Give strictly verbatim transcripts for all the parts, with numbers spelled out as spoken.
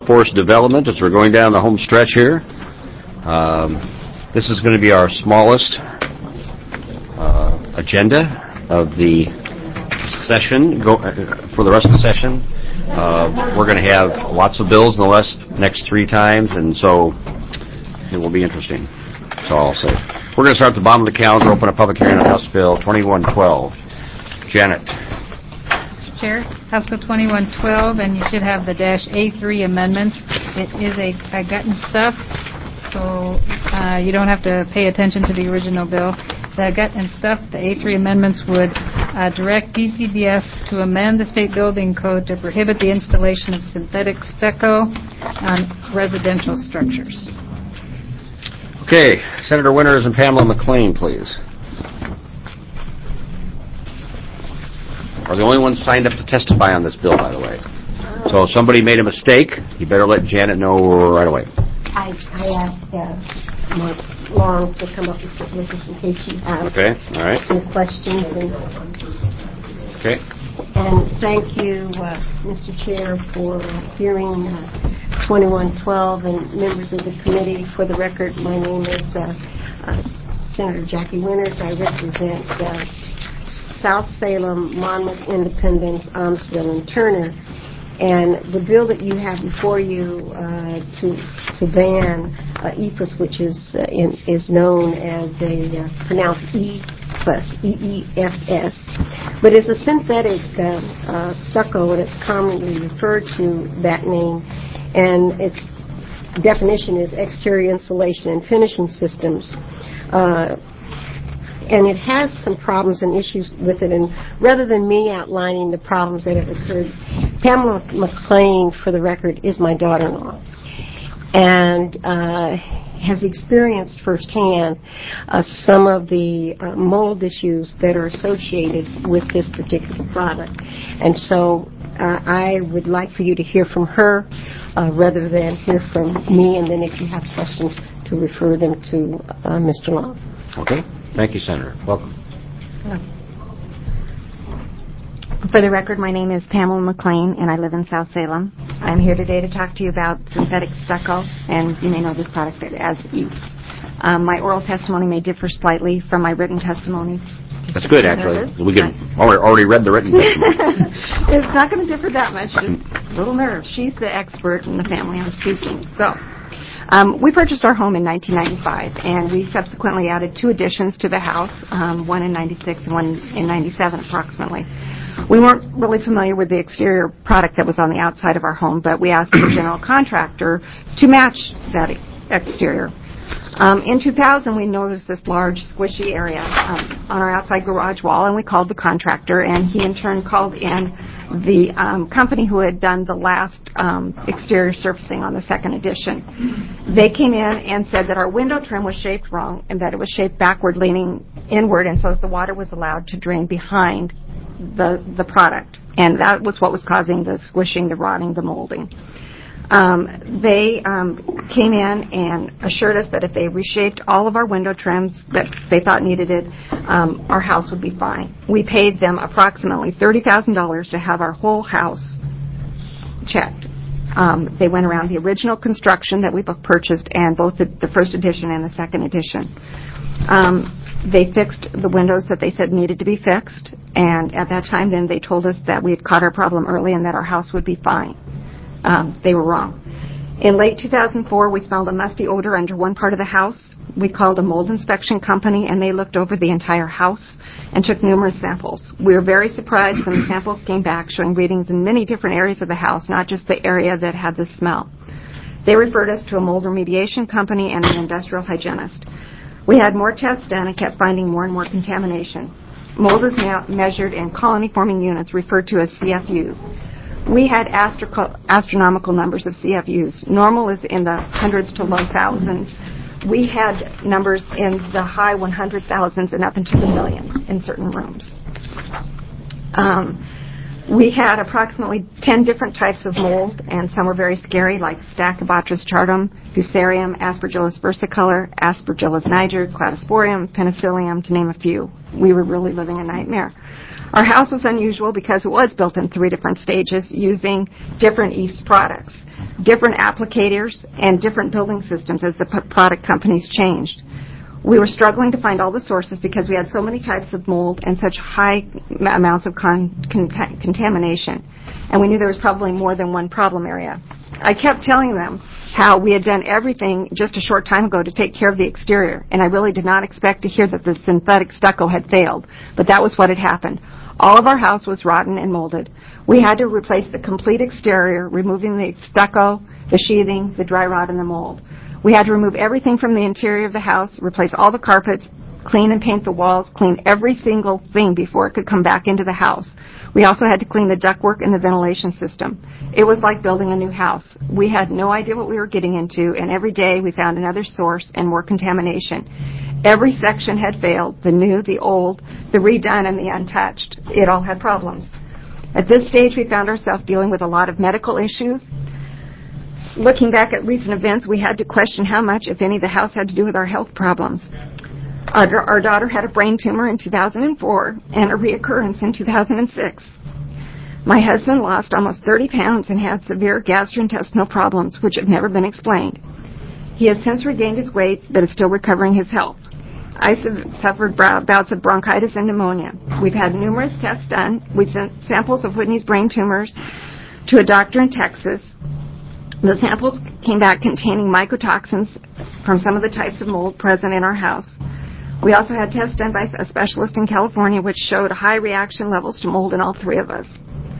Forest development as we're going down the home stretch here. Um, this is going to be our smallest uh, agenda of the session go, uh, for the rest of the session. Uh, we're going to have lots of bills in the last, next three times, and so it will be interesting. That's all I'll say. We're going to start at the bottom of the calendar, open a public hearing on House Bill twenty-one twelve. Janet. Chair, House Bill twenty-one twelve, and you should have the dash A three amendments. It is a, a gut and stuff, so uh, you don't have to pay attention to the original bill. The gut and stuff, the A three amendments would uh, direct D C B S to amend the state building code to prohibit the installation of synthetic stucco on residential structures. Okay, Senator Winters and Pamela McLean, please. Are the only ones signed up to testify on this bill, by the way. So if somebody made a mistake, you better let Janet know right away. I, I asked uh, Mark Long to come up with some, with us in case you have okay. All right. some questions. And, okay. And thank you, uh, Mister Chair, for hearing uh, twenty-one twelve and members of the committee. For the record, my name is uh, uh, Senator Jackie Winters. I represent uh, South Salem, Monmouth, Independence, Amsville, and Turner. And the bill that you have before you uh, to to ban uh, E F S, which is uh, in, is known as a uh, pronounced E F S, E E F S, but is a synthetic uh, uh, stucco, and it's commonly referred to that name. And its definition is exterior insulation and finishing systems. Uh, And it has some problems and issues with it. And rather than me outlining the problems that have occurred, Pamela McLean, for the record, is my daughter-in-law, and uh, has experienced firsthand uh, some of the uh, mold issues that are associated with this particular product. And so uh, I would like for you to hear from her uh, rather than hear from me, and then if you have questions, to refer them to uh, Mister Long. Okay. Thank you, Senator. Welcome. For the record, my name is Pamela McLean, and I live in South Salem. I'm here today to talk to you about synthetic stucco, and you may know this product as E F S. Um, my oral testimony may differ slightly from my written testimony. That's good, actually. We can already read the written testimony. It's not going to differ that much, just a little nerve. She's the expert in the family I'm speaking. So. Um, we purchased our home in nineteen ninety-five, and we subsequently added two additions to the house, um, one in ninety-six and one in ninety-seven approximately. We weren't really familiar with the exterior product that was on the outside of our home, but we asked the general contractor to match that exterior. Um, in two thousand, we noticed this large squishy area um, on our outside garage wall, and we called the contractor, and he in turn called in the um, company who had done the last um, exterior surfacing on the second addition. They came in and said that our window trim was shaped wrong and that it was shaped backward, leaning inward, and so that the water was allowed to drain behind the the product, and that was what was causing the squishing, the rotting, the molding. Um, they um, came in and assured us that if they reshaped all of our window trims that they thought needed it, um, our house would be fine. We paid them approximately thirty thousand dollars to have our whole house checked. Um, they went around the original construction that we purchased and both the, the first edition and the second edition. Um, they fixed the windows that they said needed to be fixed, and at that time then they told us that we had caught our problem early and that our house would be fine. Um, they were wrong. In late two thousand four, we smelled a musty odor under one part of the house. We called a mold inspection company, and they looked over the entire house and took numerous samples. We were very surprised when the samples came back showing readings in many different areas of the house, not just the area that had the smell. They referred us to a mold remediation company and an industrial hygienist. We had more tests done and kept finding more and more contamination. Mold is now measured in colony-forming units referred to as C F Us. We had astro- astronomical numbers of C F Us. Normal is in the hundreds to low thousands. We had numbers in the high one hundred thousands and up into the million in certain rooms. Um, We had approximately ten different types of mold, and some were very scary, like Stachybotrys chartum, Fusarium, Aspergillus versicolor, Aspergillus niger, Cladosporium, Penicillium, to name a few. We were really living a nightmare. Our house was unusual because it was built in three different stages using different Eaves products, different applicators, and different building systems as the p- product companies changed. We were struggling to find all the sources because we had so many types of mold and such high m- amounts of con- con- contamination. And we knew there was probably more than one problem area. I kept telling them how we had done everything just a short time ago to take care of the exterior, and I really did not expect to hear that the synthetic stucco had failed, but that was what had happened. All of our house was rotten and molded. We had to replace the complete exterior, removing the stucco, the sheathing, the dry rot, and the mold. We had to remove everything from the interior of the house, replace all the carpets, clean and paint the walls, clean every single thing before it could come back into the house. We also had to clean the ductwork and the ventilation system. It was like building a new house. We had no idea what we were getting into, and every day we found another source and more contamination. Every section had failed, the new, the old, the redone, and the untouched. It all had problems. At this stage, we found ourselves dealing with a lot of medical issues. Looking back at recent events, we had to question how much, if any, the house had to do with our health problems. Our, our daughter had a brain tumor in two thousand four and a reoccurrence in two thousand six. My husband lost almost thirty pounds and had severe gastrointestinal problems, which have never been explained. He has since regained his weight, but is still recovering his health. I su- suffered brow- bouts of bronchitis and pneumonia. We've had numerous tests done. We sent samples of Whitney's brain tumors to a doctor in Texas. The samples came back containing mycotoxins from some of the types of mold present in our house. We also had tests done by a specialist in California which showed high reaction levels to mold in all three of us.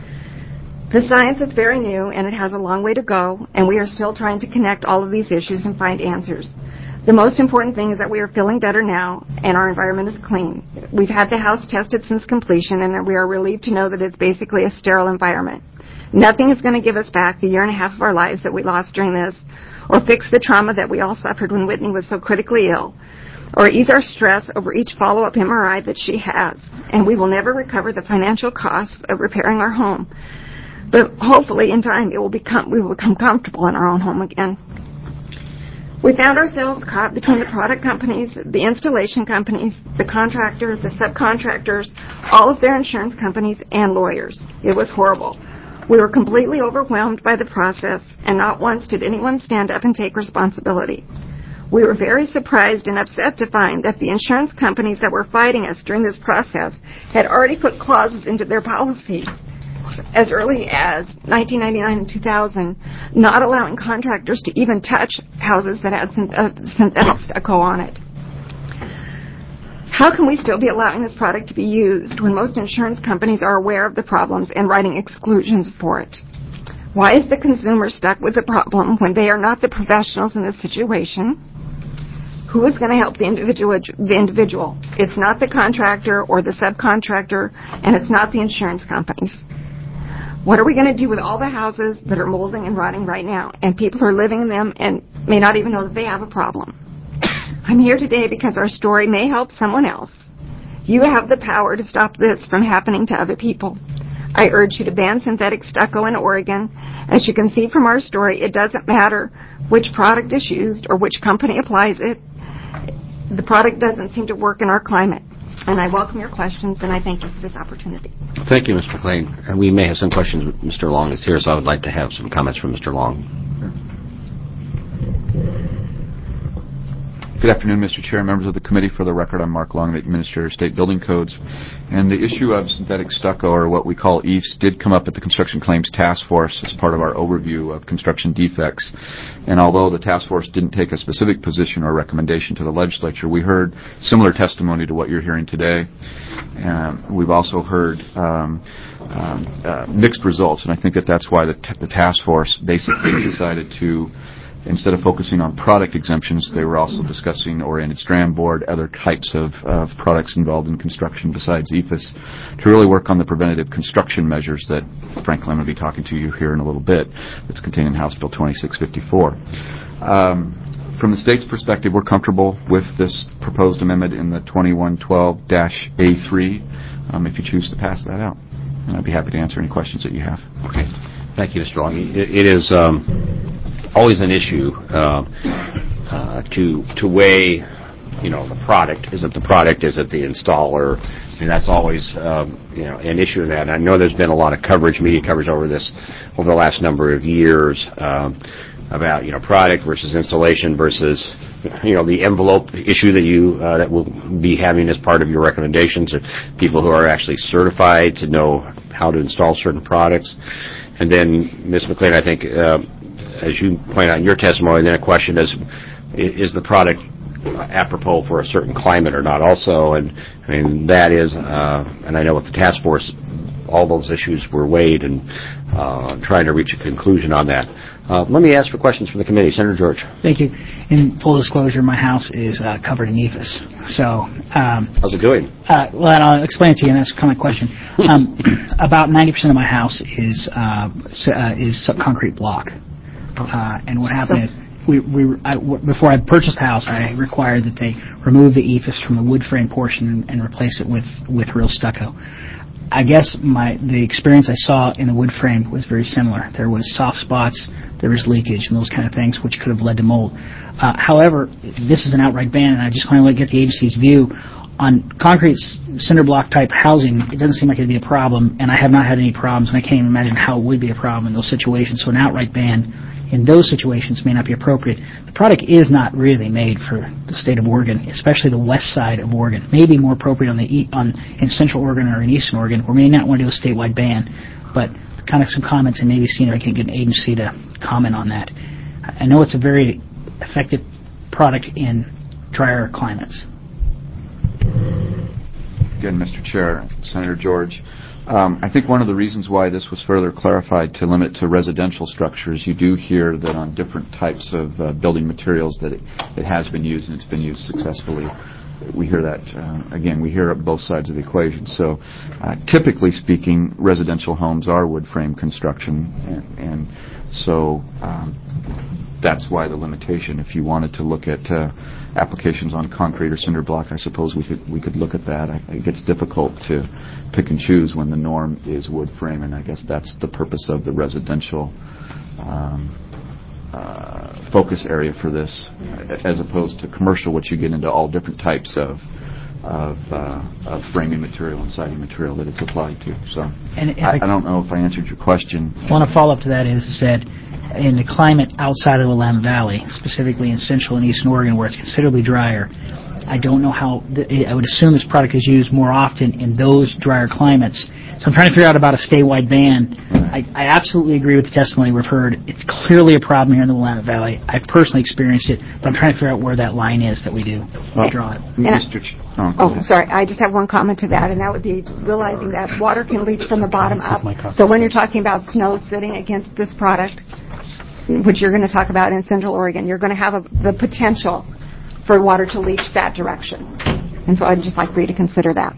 The science is very new and it has a long way to go, and we are still trying to connect all of these issues and find answers. The most important thing is that we are feeling better now and our environment is clean. We've had the house tested since completion, and we are relieved to know that it's basically a sterile environment. Nothing is going to give us back the year and a half of our lives that we lost during this, or fix the trauma that we all suffered when Whitney was so critically ill, or ease our stress over each follow-up M R I that she has. And we will never recover the financial costs of repairing our home. But hopefully in time it will become, we will become comfortable in our own home again. We found ourselves caught between the product companies, the installation companies, the contractor, the subcontractors, all of their insurance companies, and lawyers. It was horrible. We were completely overwhelmed by the process, and not once did anyone stand up and take responsibility. We were very surprised and upset to find that the insurance companies that were fighting us during this process had already put clauses into their policy as early as nineteen ninety-nine and two thousand, not allowing contractors to even touch houses that had synthetic stucco on it. How can we still be allowing this product to be used when most insurance companies are aware of the problems and writing exclusions for it? Why is the consumer stuck with the problem when they are not the professionals in this situation? Who is going to help the individual? The individual? It's not the contractor or the subcontractor, and it's not the insurance companies. What are we going to do with all the houses that are molding and rotting right now, and people are living in them and may not even know that they have a problem? I'm here today because our story may help someone else. You have the power to stop this from happening to other people. I urge you to ban synthetic stucco in Oregon. As you can see from our story, it doesn't matter which product is used or which company applies it. The product doesn't seem to work in our climate. And I welcome your questions, and I thank you for this opportunity. Thank you, Mister McLean. And we may have some questions. Mister Long is here, so I would like to have some comments from Mister Long. Good afternoon, Mister Chair, members of the committee. For the record, I'm Mark Long, the Administrator of State Building Codes. And the issue of synthetic stucco, or what we call Eaves, did come up at the Construction Claims Task Force as part of our overview of construction defects. And although the task force didn't take a specific position or recommendation to the legislature, we heard similar testimony to what you're hearing today. Um, we've also heard um, um, uh, mixed results, and I think that that's why the, t- the task force basically decided to, instead of focusing on product exemptions, they were also discussing oriented strand board, other types of, of products involved in construction besides E F I S, to really work on the preventative construction measures that, frankly, I'm going to be talking to you here in a little bit, that's contained in House Bill twenty-six fifty-four. Um, from the state's perspective, we're comfortable with this proposed amendment in the twenty-one twelve A three, um, if you choose to pass that out. And I'd be happy to answer any questions that you have. Okay. Thank you, Mister Long. It, it is um, always an issue uh, uh, to to weigh, you know, the product. Is it the product? Is it the installer? And that's always, um, you know, an issue of that. And I know there's been a lot of coverage, media coverage over this over the last number of years um, about, you know, product versus installation versus, you know, the envelope issue that you uh, that will be having as part of your recommendations of people who are actually certified to know how to install certain products. And then, Miz McLean, I think, uh, as you point out in your testimony, then a question is, is the product apropos for a certain climate or not also? And, I mean, that is, uh, and I know with the task force, all those issues were weighed and uh, trying to reach a conclusion on that. Uh, let me ask for questions from the committee. Senator George. Thank you. In full disclosure, my house is uh, covered in E F I S. So, um, how's it doing? Uh, well, and I'll explain it to you, and that's kind of my question. Um, about ninety percent of my house is uh, uh, is concrete block. Uh, and what happened so, is, we, we I, w- before I purchased the house, I required that they remove the E F I S from the wood frame portion and, and replace it with, with real stucco. I guess my the experience I saw in the wood frame was very similar. There was soft spots, there was leakage, and those kind of things, which could have led to mold. Uh, however, this is an outright ban, and I just want to get the agency's view on concrete cinder block type housing. It doesn't seem like it'd be a problem, and I have not had any problems, and I can't even imagine how it would be a problem in those situations. So an outright ban in those situations may not be appropriate. The product is not really made for the state of Oregon, especially the west side of Oregon. Maybe more appropriate on the e- on in central Oregon or in eastern Oregon, or may not want to do a statewide ban. But kind of some comments, and maybe seeing if I can get an agency to comment on that. I know it's a very effective product in drier climates. Again, Mister Chair, Senator George, um, I think one of the reasons why this was further clarified to limit to residential structures, you do hear that on different types of uh, building materials that it, it has been used, and it's been used successfully. We hear that, uh, again, we hear both sides of the equation. So uh, typically speaking, residential homes are wood frame construction, and, and so um, that's why the limitation. If you wanted to look at uh, applications on concrete or cinder block, I suppose we could we could look at that. I, it gets difficult to pick and choose when the norm is wood frame, and I guess that's the purpose of the residential um, uh, focus area for this, as opposed to commercial, which you get into all different types of of, uh, of framing material and siding material that it's applied to. So and I, I don't know if I answered your question. One follow-up to that is that in the climate outside of the Willamette Valley, specifically in central and eastern Oregon, where it's considerably drier, I don't know how, th- I would assume this product is used more often in those drier climates. So I'm trying to figure out about a statewide ban. I, I absolutely agree with the testimony we've heard. It's clearly a problem here in the Willamette Valley. I've personally experienced it, but I'm trying to figure out where that line is that we do well, draw it. Mister Ch- oh, oh sorry. I just have one comment to that, and that would be realizing that water can leach from the bottom up. So when you're talking about snow sitting against this product, which you're going to talk about in Central Oregon, you're going to have a, the potential for water to leach that direction. And so I'd just like for you to consider that.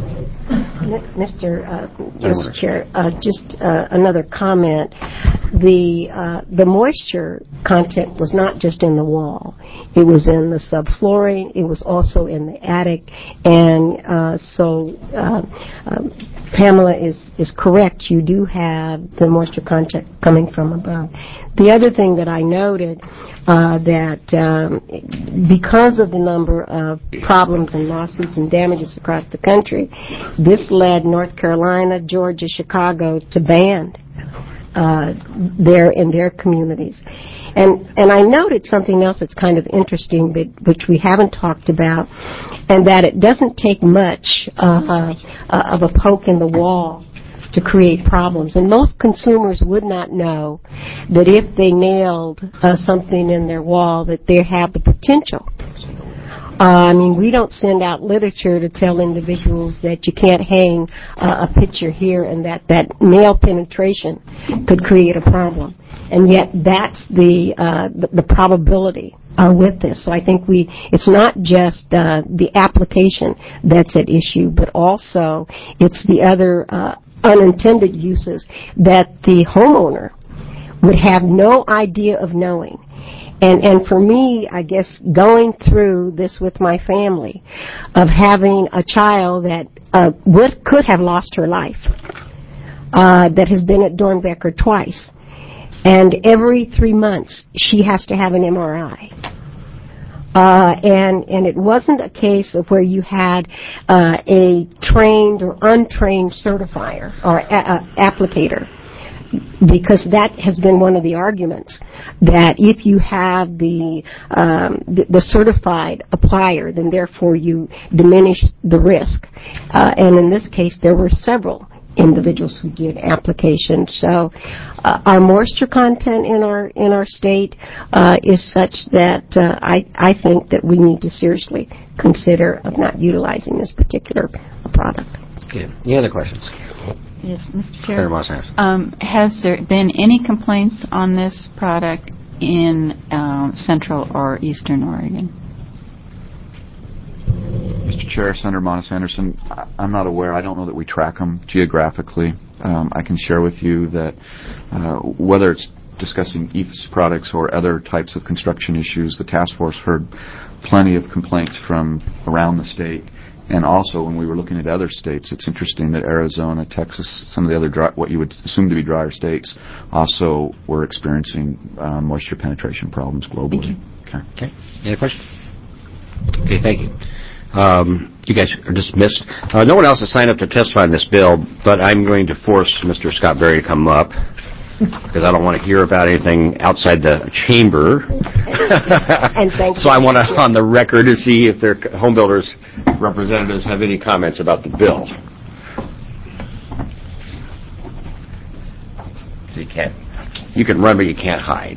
Mister Uh, Mister Chair, uh, just uh, another comment. The uh, the moisture content was not just in the wall. It was in the subflooring. It was also in the attic. And uh, so uh, um, Pamela is, is correct. You do have the moisture content coming from above. The other thing that I noted, uh, that um, because of the number of problems and lawsuits and damages across the country, this led North Carolina, Georgia, Chicago to ban uh, there in their communities. And and I noted something else that's kind of interesting, but which we haven't talked about, and that it doesn't take much uh, uh, of a poke in the wall to create problems. And most consumers would not know that if they nailed uh, something in their wall, that they have the potential. Uh, I mean, we don't send out literature to tell individuals that you can't hang uh, a picture here and that that nail penetration could create a problem. And yet that's the uh, the, the probability uh, with this. So I think we it's not just uh, the application that's at issue, but also it's the other uh, unintended uses that the homeowner would have no idea of knowing. And and for me, I guess going through this with my family, of having a child that uh, would could have lost her life uh, that has been at Dornbecker twice. And every three months, she has to have an M R I. Uh, and, and it wasn't a case of where you had uh, a trained or untrained certifier or a- a- applicator, because that has been one of the arguments, that if you have the, um, the, the certified applier, then therefore you diminish the risk. Uh, and in this case, there were several individuals who did applications. So uh, our moisture content in our in our state uh, is such that uh, I I think that we need to seriously consider of not utilizing this particular product. Okay. Any other questions? Yes, Mister Chair. Senator Moss-Anderson. Um, has there been any complaints on this product in uh, Central or Eastern Oregon? Mister Chair, Senator Monis-Anderson, I- I'm not aware. I don't know that we track them geographically. Um, I can share with you that uh, whether it's discussing E I F S products or other types of construction issues, the task force heard plenty of complaints from around the state. And also, when we were looking at other states, it's interesting that Arizona, Texas, some of the other dry, what you would assume to be drier states, also were experiencing uh, moisture penetration problems globally. Thank you. Okay. Okay. Any other questions? Okay, thank you. Um, you guys are dismissed. Uh, no one else has signed up to testify on this bill, but I'm going to force Mister Scott Berry to come up because I don't want to hear about anything outside the chamber. And thank so you. I want to, on the record, to see if their home builders representatives have any comments about the bill. So you can't. You can run, but you can't hide.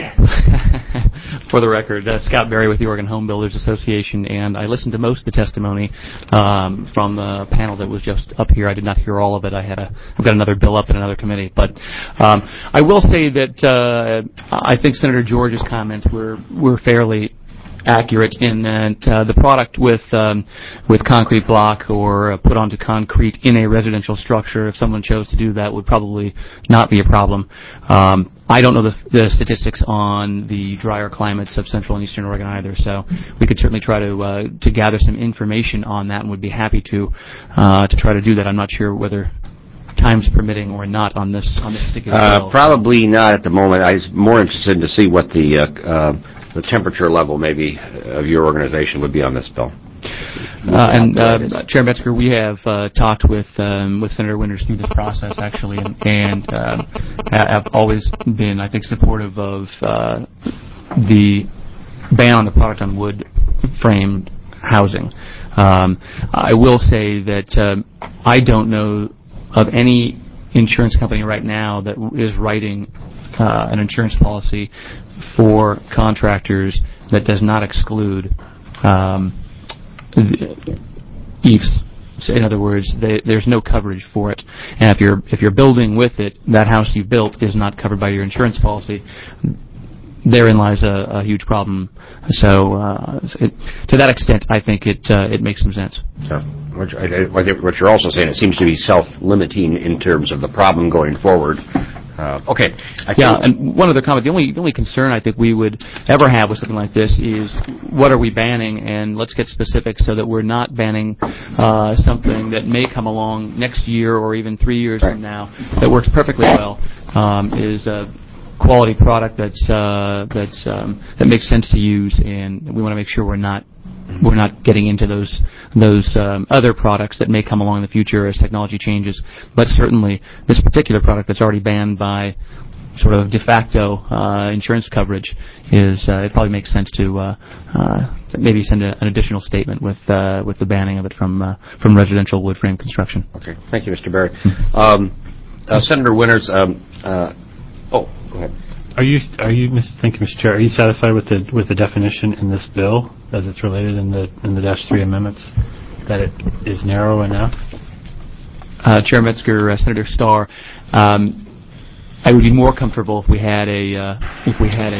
For the record, uh, Scott Berry with the Oregon Home Builders Association, and I listened to most of the testimony um, from the panel that was just up here. I did not hear all of it. I had a, I've got another bill up in another committee, but um, I will say that uh, I think Senator George's comments were were fairly accurate in that uh, the product with um, with concrete block or uh, put onto concrete in a residential structure, if someone chose to do that, would probably not be a problem. Um, I don't know the, the statistics on the drier climates of Central and Eastern Oregon either, so we could certainly try to uh, to gather some information on that, and would be happy to uh, to try to do that. I'm not sure whether time's permitting or not on this on this particular Uh, bill. probably not at the moment. I was more interested to see what the uh, uh, the temperature level maybe of your organization would be on this bill. Uh, and uh, Chair Metzger, we have uh, talked with um, with Senator Winters through this process actually, and, and uh, have always been, I think, supportive of uh, the ban on the product on wood framed housing. Um, I will say that um, I don't know of any insurance company right now that is writing uh, an insurance policy for contractors that does not exclude um, E I F S. So in other words, they, there's no coverage for it. And if you're if you're building with it, that house you built is not covered by your insurance policy. Therein lies a, a huge problem. So uh, it, to that extent, I think it uh, it makes some sense. So, what, I, I think what you're also saying, it seems to be self-limiting in terms of the problem going forward. Uh, okay. I Yeah, and one other comment. The only the only concern I think we would ever have with something like this is what are we banning, and let's get specific so that we're not banning uh, something that may come along next year or even three years Right. from now that works perfectly well. Um, is a quality product that's uh, that's um, that makes sense to use, and we want to make sure we're not we're not getting into those those um, other products that may come along in the future as technology changes. But certainly, this particular product that's already banned by sort of de facto uh, insurance coverage is uh, it probably makes sense to uh, uh, maybe send a, an additional statement with uh, with the banning of it from uh, from residential wood frame construction. Okay. Thank you, Mister Berry. Um, uh, Senator Winters. Um, uh, oh, go ahead. Are you, are you, Mister Thank you, Mister Chair. Are you satisfied with the with the definition in this bill as it's related in the in the dash three amendments, that it is narrow enough? Uh, Chair Metzger, uh, Senator Starr, um, I would be more comfortable if we had a uh, if we had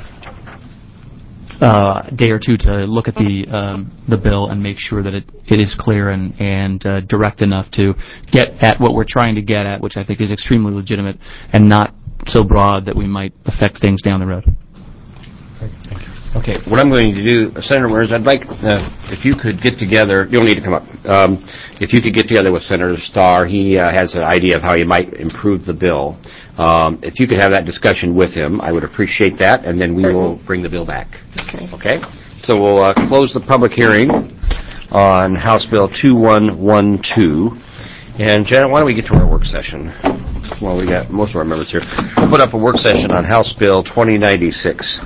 a uh, day or two to look at the um, the bill and make sure that it, it is clear and and uh, direct enough to get at what we're trying to get at, which I think is extremely legitimate and not so broad that we might affect things down the road. Thank you. Okay, what I'm going to do, Senator Winters, I'd like, uh, if you could get together, you don't need to come up, um, if you could get together with Senator Starr, he uh, has an idea of how you might improve the bill. Um, if you could have that discussion with him, I would appreciate that, and then we will bring the bill back. Okay. Okay? So we'll uh, close the public hearing on House Bill two one one two. And Janet, why don't we get to our work session? Well, we got most of our members here. We'll put up a work session on House Bill twenty ninety-six.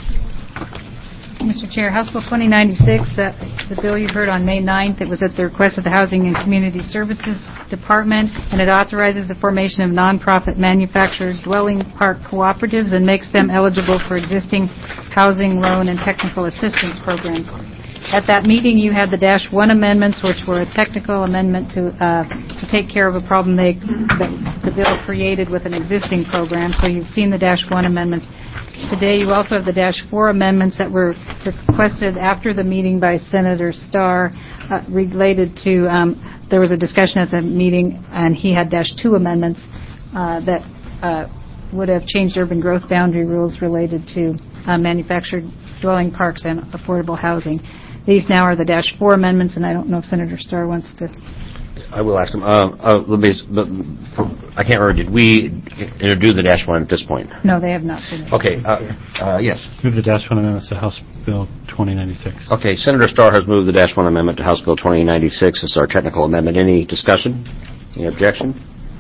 Mister Chair, House Bill twenty ninety-six, uh, the bill you heard on May ninth, it was at the request of the Housing and Community Services Department, and it authorizes the formation of nonprofit manufactured dwelling park cooperatives and makes them eligible for existing housing loan and technical assistance programs. At that meeting, you had the Dash one amendments, which were a technical amendment to uh, to take care of a problem they, that the bill created with an existing program. So you've seen the Dash one amendments. Today, you also have the Dash four amendments that were requested after the meeting by Senator Starr uh, related to, um, there was a discussion at the meeting, and he had Dash two amendments uh, that uh, would have changed urban growth boundary rules related to uh, manufactured dwelling parks and affordable housing. These now are the Dash four amendments, and I don't know if Senator Starr wants to. I will ask him. Uh, uh, let me, but I can't remember. Did we introduce the Dash one at this point? No, they have not finished. Okay. Uh, uh, yes. Move the Dash one amendments to House Bill twenty ninety-six. Okay. Senator Starr has moved the Dash one amendment to House Bill twenty ninety-six. It's our technical amendment. Any discussion? Any objection?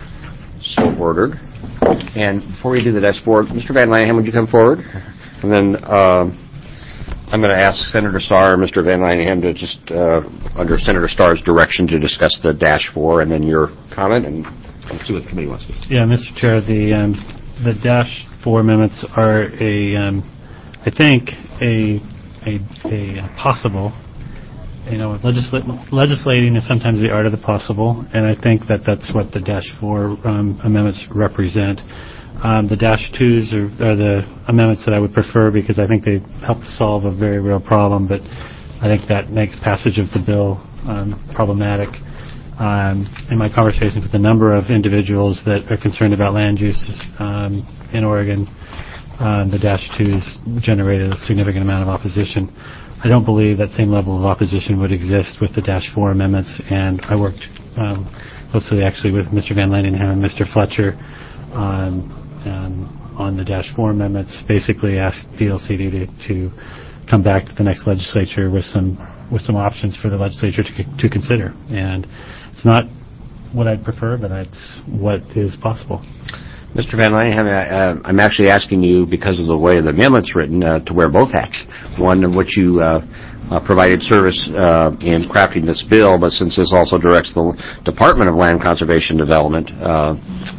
So ordered. And before we do the Dash four, Mister Van Lanningham, would you come forward? And then uh, I'm going to ask Senator Starr and Mister Van Lanningham to just, uh, under Senator Starr's direction, to discuss the Dash four and then your comment, and we'll see what the committee wants to do. Yeah, Mister Chair, the um, the Dash four amendments are a, um, I think, a a, a possible. You know, legisla- legislating is sometimes the art of the possible, and I think that that's what the Dash four um, amendments represent. Um, the Dash twos are, are the amendments that I would prefer because I think they help solve a very real problem, but I think that makes passage of the bill um, problematic. Um, in my conversations with a number of individuals that are concerned about land use um, in Oregon, um, the Dash twos generated a significant amount of opposition. I don't believe that same level of opposition would exist with the Dash four amendments, and I worked um, closely actually with Mister Van Lanningham and Mister Fletcher on Um, on the Dash four amendments, basically asked D L C D to, to come back to the next legislature with some with some options for the legislature to, to consider. And it's not what I'd prefer, but it's what is possible. Mister Van Lanningham, uh, I'm actually asking you, because of the way the amendment's written, uh, to wear both hats. One in which you uh, uh, provided service uh, in crafting this bill, but since this also directs the Department of Land Conservation Development, uh,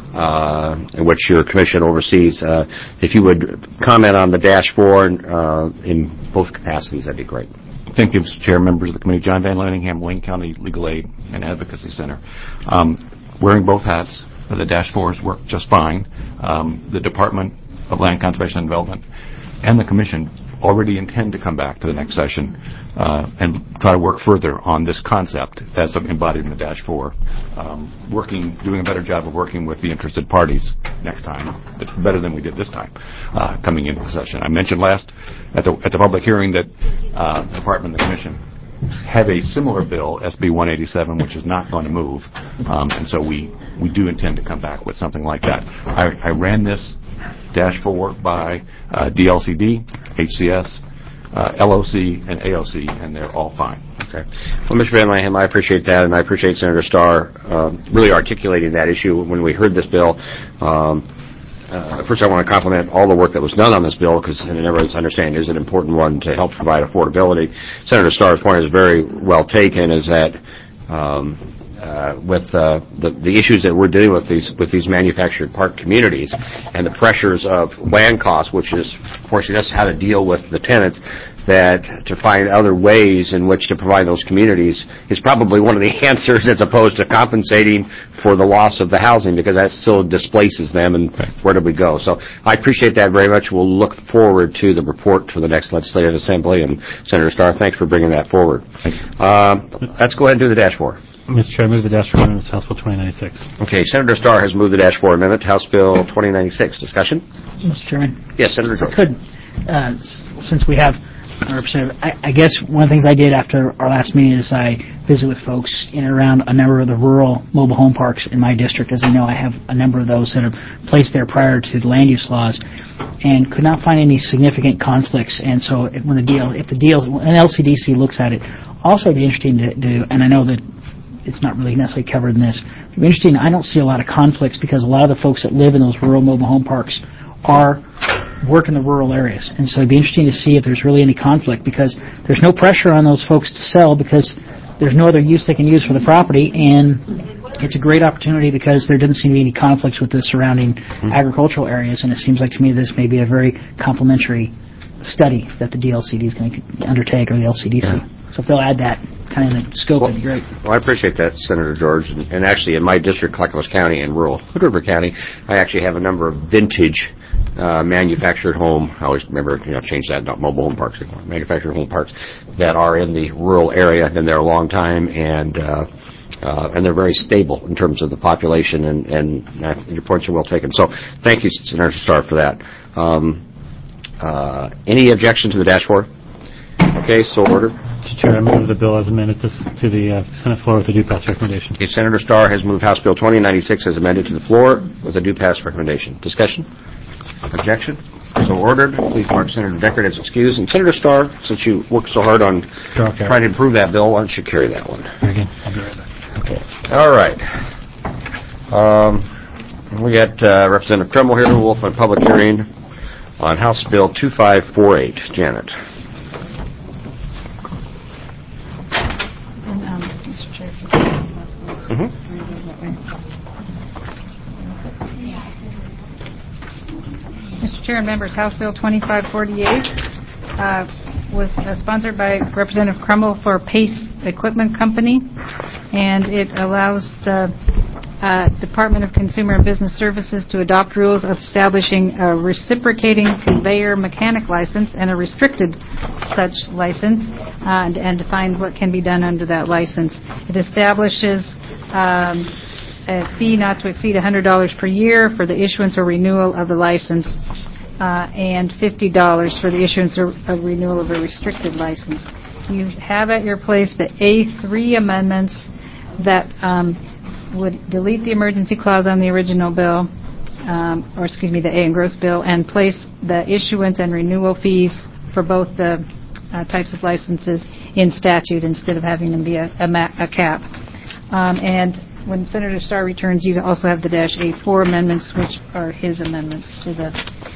uh, in which your commission oversees, uh, if you would comment on the Dash four uh, in both capacities, that'd be great. Thank you, Mister Chair, members of the committee. John Van Lanningham, Wayne County Legal Aid and Advocacy Center. Um, wearing both hats, the Dash fours work just fine. Um, the Department of Land Conservation and Development and the Commission already intend to come back to the next session uh, and try to work further on this concept that's embodied in the Dash four, um, working, doing a better job of working with the interested parties next time, better than we did this time, uh, coming into the session. I mentioned last at the, at the public hearing that uh, the Department and the Commission have a similar bill, S B one eighty-seven, which is not going to move, um, and so we, we do intend to come back with something like that. I, I ran this Dash four by uh, D L C D, H C S, uh, L O C, and A O C, and they're all fine. Okay. Well, Mister Van Lanningham, I appreciate that, and I appreciate Senator Starr uh, really articulating that issue when we heard this bill. Um, Uh, first, I want to compliment all the work that was done on this bill, because in everyone's understanding it is an important one to help provide affordability. Senator Starr's point is very well taken, is that um, uh, with uh, the, the issues that we're dealing with these with these manufactured park communities and the pressures of land costs, which is forcing us how to deal with the tenants, that to find other ways in which to provide those communities is probably one of the answers, as opposed to compensating for the loss of the housing, because that still displaces them, and okay. Where do we go? So I appreciate that very much. We'll look forward to the report for the next Legislative Assembly, and Senator Starr, thanks for bringing that forward. Uh, let's go ahead and do the Dash four. Mister Chair, I move the Dash four amendment to House Bill twenty ninety-six. Okay, Senator Starr has moved the Dash four amendment to House Bill twenty ninety-six. Discussion? Mister Chairman? Yes, Senator If I could, uh, s- since we have Representative, I, I guess one of the things I did after our last meeting is I visited with folks in and around a number of the rural mobile home parks in my district. As you know, I have a number of those that are placed there prior to the land use laws, and could not find any significant conflicts. And so, if, when the deal, if the deal, an L C D C looks at it, also it'd be interesting to do. And I know that it's not really necessarily covered in this. It'd be interesting. I don't see a lot of conflicts because a lot of the folks that live in those rural mobile home parks are work in the rural areas, and so it'd be interesting to see if there's really any conflict, because there's no pressure on those folks to sell because there's no other use they can use for the property, and it's a great opportunity because there doesn't seem to be any conflicts with the surrounding mm-hmm. agricultural areas, and it seems like to me this may be a very complementary study that the D L C D is going to undertake, or the L C D C. Yeah. So if they'll add that kind of in the scope, well, that'd be great. Well, I appreciate that, Senator George. And, and actually, in my district, Clackamas County and rural Hood River County, I actually have a number of vintage uh, manufactured home. I always remember, you know, change that, not mobile home parks anymore. Manufactured home parks that are in the rural area, been there a long time, and uh, uh, and they're very stable in terms of the population. And, and uh, your points are well taken. So, thank you, Senator Starr, for that. Um, uh, any objection to the dash four? Okay, so ordered. Mister Chair, I move the bill as amended to, to the uh, Senate floor with a due pass recommendation. Okay, Senator Starr has moved House Bill twenty ninety-six as amended to the floor with a due pass recommendation. Discussion? Objection? So ordered. Please mark Senator Deckard as excused. And Senator Starr, since you worked so hard on okay. trying to improve that bill, why don't you carry that one? Very good. I'll be right back. Okay. All right. Um, we got uh, Representative Kreml here who will open a public hearing on House Bill twenty-five forty-eight. Janet. Mister Chair. Mm-hmm. Mister Chair and members, House Bill twenty-five forty-eight uh, was uh, sponsored by Representative Crummell for Pace Equipment Company, and it allows the uh, Department of Consumer and Business Services to adopt rules establishing a reciprocating conveyor mechanic license and a restricted such license, uh, and, and define what can be done under that license. It establishes um, a fee not to exceed one hundred dollars per year for the issuance or renewal of the license, uh, and fifty dollars for the issuance or uh, renewal of a restricted license. You have at your place the A three amendments that um, would delete the emergency clause on the original bill, um, or excuse me, the A engrossed bill, and place the issuance and renewal fees for both the uh, types of licenses in statute instead of having them be a, a, ma- a cap. Um, and when Senator Starr returns, you also have the dash A four amendments, which are his amendments to the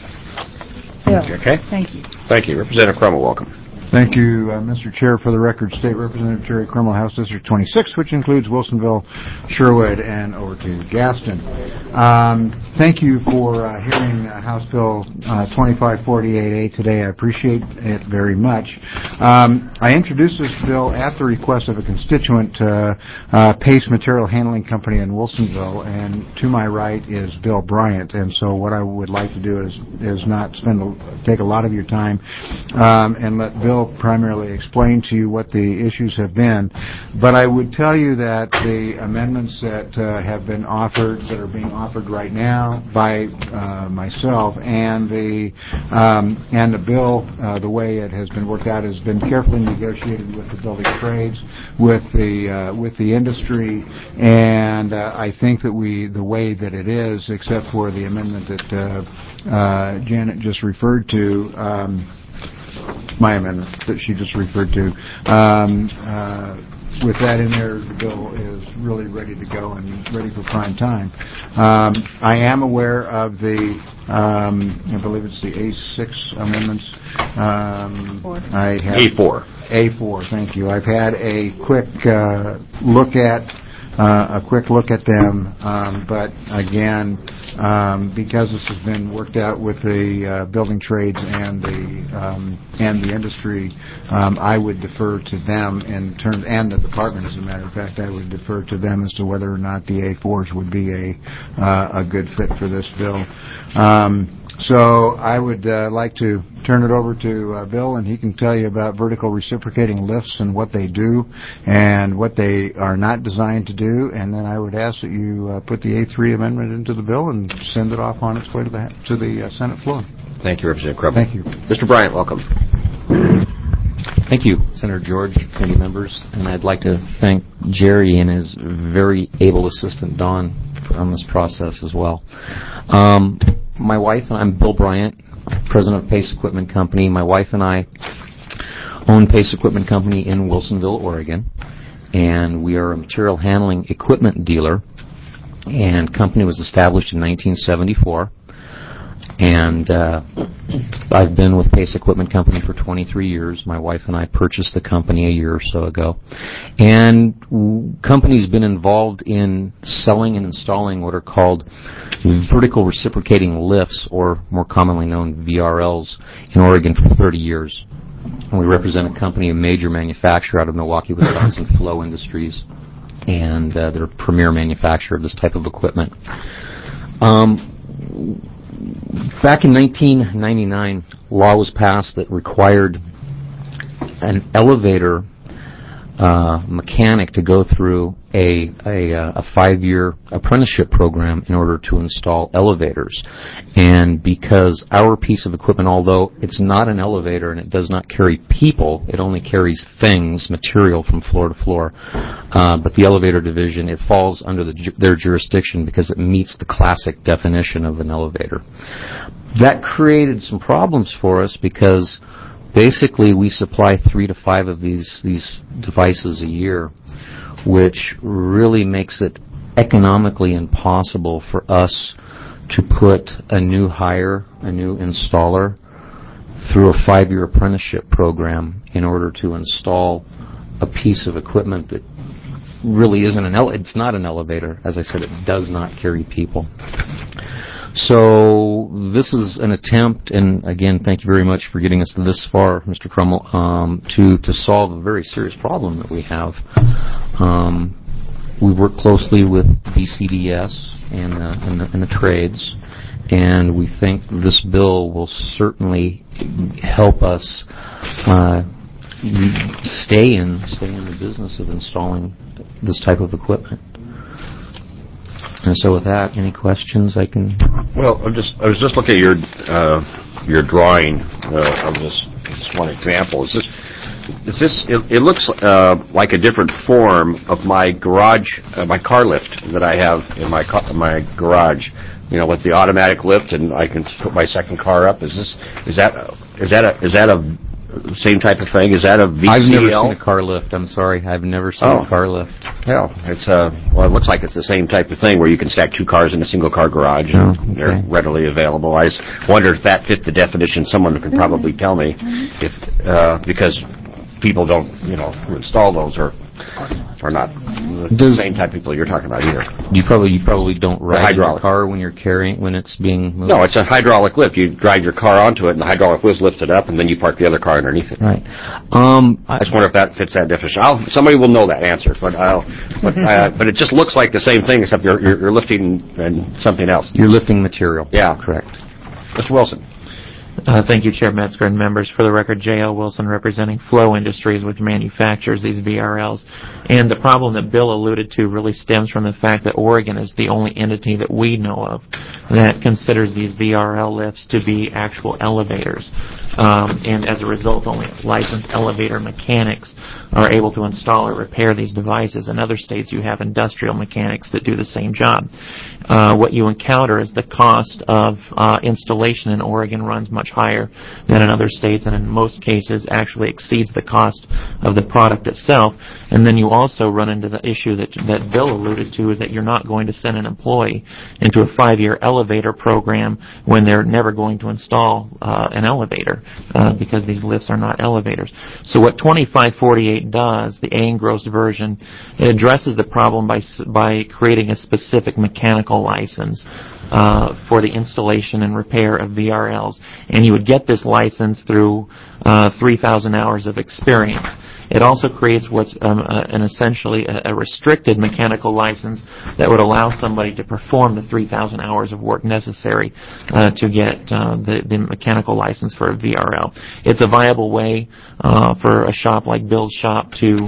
bill. Okay. Thank you. Thank you. Representative Crummell, welcome. Thank you, uh, Mister Chair. For the record, State Representative Jerry Crummell, House District twenty-six, which includes Wilsonville, Sherwood, and over to Gaston. Um, thank you for uh, hearing uh, House Bill uh, twenty-five forty-eight A today. I appreciate it very much. Um, I introduced this bill at the request of a constituent, uh, uh, Pace Material Handling Company in Wilsonville, and to my right is Bill Bryant. And so what I would like to do is is not spend a, take a lot of your time um, and let Bill primarily explain to you what the issues have been, but I would tell you that the amendments that uh, have been offered, that are being offered right now by uh, myself, and the um, and the bill, uh, the way it has been worked out, has been carefully negotiated with the building trades, with the uh, with the industry, and uh, I think that we, the way that it is, except for the amendment that uh, uh, Janet just referred to. Um, my amendment that she just referred to. Um, uh, with that in there, the bill is really ready to go and ready for prime time. Um, I am aware of the, um, I believe it's the A six amendments. Um, I have A four. A four, thank you. I've had a quick uh, look at Uh, a quick look at them, um, but again, um, because this has been worked out with the uh, building trades and the um, and the industry, um, I would defer to them in terms, and the department, as a matter of fact, I would defer to them as to whether or not the A fours would be a uh, a good fit for this bill. Um, So I would uh, like to turn it over to uh, Bill, and he can tell you about vertical reciprocating lifts and what they do and what they are not designed to do. And then I would ask that you uh, put the A three amendment into the bill and send it off on its way to the to the uh, Senate floor. Thank you, Representative Crummell. Thank you. Mister Bryant, welcome. Thank you, Senator George, committee members, and I'd like to thank Jerry and his very able assistant, Don, on this process as well. Um, my wife and I'm Bill Bryant, president of Pace Equipment Company. My wife and I own Pace Equipment Company in Wilsonville, Oregon, and we are a material handling equipment dealer, and company was established in nineteen seventy-four. And uh, I've been with Pace Equipment Company for twenty-three years. My wife and I purchased the company a year or so ago. And w- company's been involved in selling and installing what are called vertical reciprocating lifts, or more commonly known V R Ls, in Oregon for thirty years. And we represent a company, a major manufacturer out of Milwaukee, Wisconsin, Flow Industries, and uh, they're a premier manufacturer of this type of equipment. Um, Back in nineteen ninety-nine, law was passed that required an elevator uh, mechanic to go through a, a, a five-year apprenticeship program in order to install elevators. And because our piece of equipment, although it's not an elevator and it does not carry people, it only carries things, material from floor to floor, uh, but the elevator division, it falls under the, their jurisdiction because it meets the classic definition of an elevator. That created some problems for us because basically we supply three to five of these these devices a year, which really makes it economically impossible for us to put a new hire, a new installer, through a five-year apprenticeship program in order to install a piece of equipment that really isn't an ele- it's not an elevator. As I said, it does not carry people. So this is an attempt, and again, thank you very much for getting us this far, Mister Crummell, um, to, to solve a very serious problem that we have. Um, we work closely with B C D S and, uh, and, the, and the trades, and we think this bill will certainly help us uh, stay in stay in the business of installing this type of equipment. And so with that, any questions I can... Well, I'm just, I was just looking at your uh, your drawing uh, of this, this one example. Is this, is this it, it looks uh, like a different form of my garage, uh, my car lift that I have in my car, my garage, you know, with the automatic lift, and I can put my second car up. Is this, is that, is that a, is that a same type of thing? Is that a V C L? I've never seen a car lift. I'm sorry. I've never seen oh. a car lift. Yeah, it's uh, well, it looks like it's the same type of thing where you can stack two cars in a single car garage, and oh, okay. they're readily available. I just wonder if that fit the definition. Someone could probably tell me if uh, because people don't, you know, who install those are are not the Does, same type of people you're talking about either. You probably you probably don't ride in your hydraulic. car when you're carrying when it's being moved. No, it's a hydraulic lift. You drive your car onto it, and the hydraulic lift lifts it up, and then you park the other car underneath it. Right. Um, I just wonder if that fits that definition. I'll, somebody will know that answer, but I'll, but, uh, but it just looks like the same thing, except you're you're, you're lifting and something else. You're lifting material. Yeah, correct. Mister Wilson. Uh, thank you, Chair Metzger and members. For the record, J L. Wilson representing Flow Industries, which manufactures these V R Ls. And the problem that Bill alluded to really stems from the fact that Oregon is the only entity that we know of that considers these V R L lifts to be actual elevators. Um, and as a result, only licensed elevator mechanics are able to install or repair these devices. In other states, you have industrial mechanics that do the same job. Uh, what you encounter is the cost of uh, installation in Oregon runs much higher than in other states, and in most cases actually exceeds the cost of the product itself. And then you also run into the issue that that Bill alluded to, is that you're not going to send an employee into a five-year elevator program when they're never going to install uh, an elevator, uh, because these lifts are not elevators. So what twenty-five forty-eight does, the A-engrossed version, it addresses the problem by by creating a specific mechanical license uh, for the installation and repair of V R Ls. And you would get this license through uh, three thousand hours of experience. It also creates what's um, uh, an essentially a, a restricted mechanical license that would allow somebody to perform the three thousand hours of work necessary uh, to get uh, the, the mechanical license for a V R L. It's a viable way uh, for a shop like Bill's shop to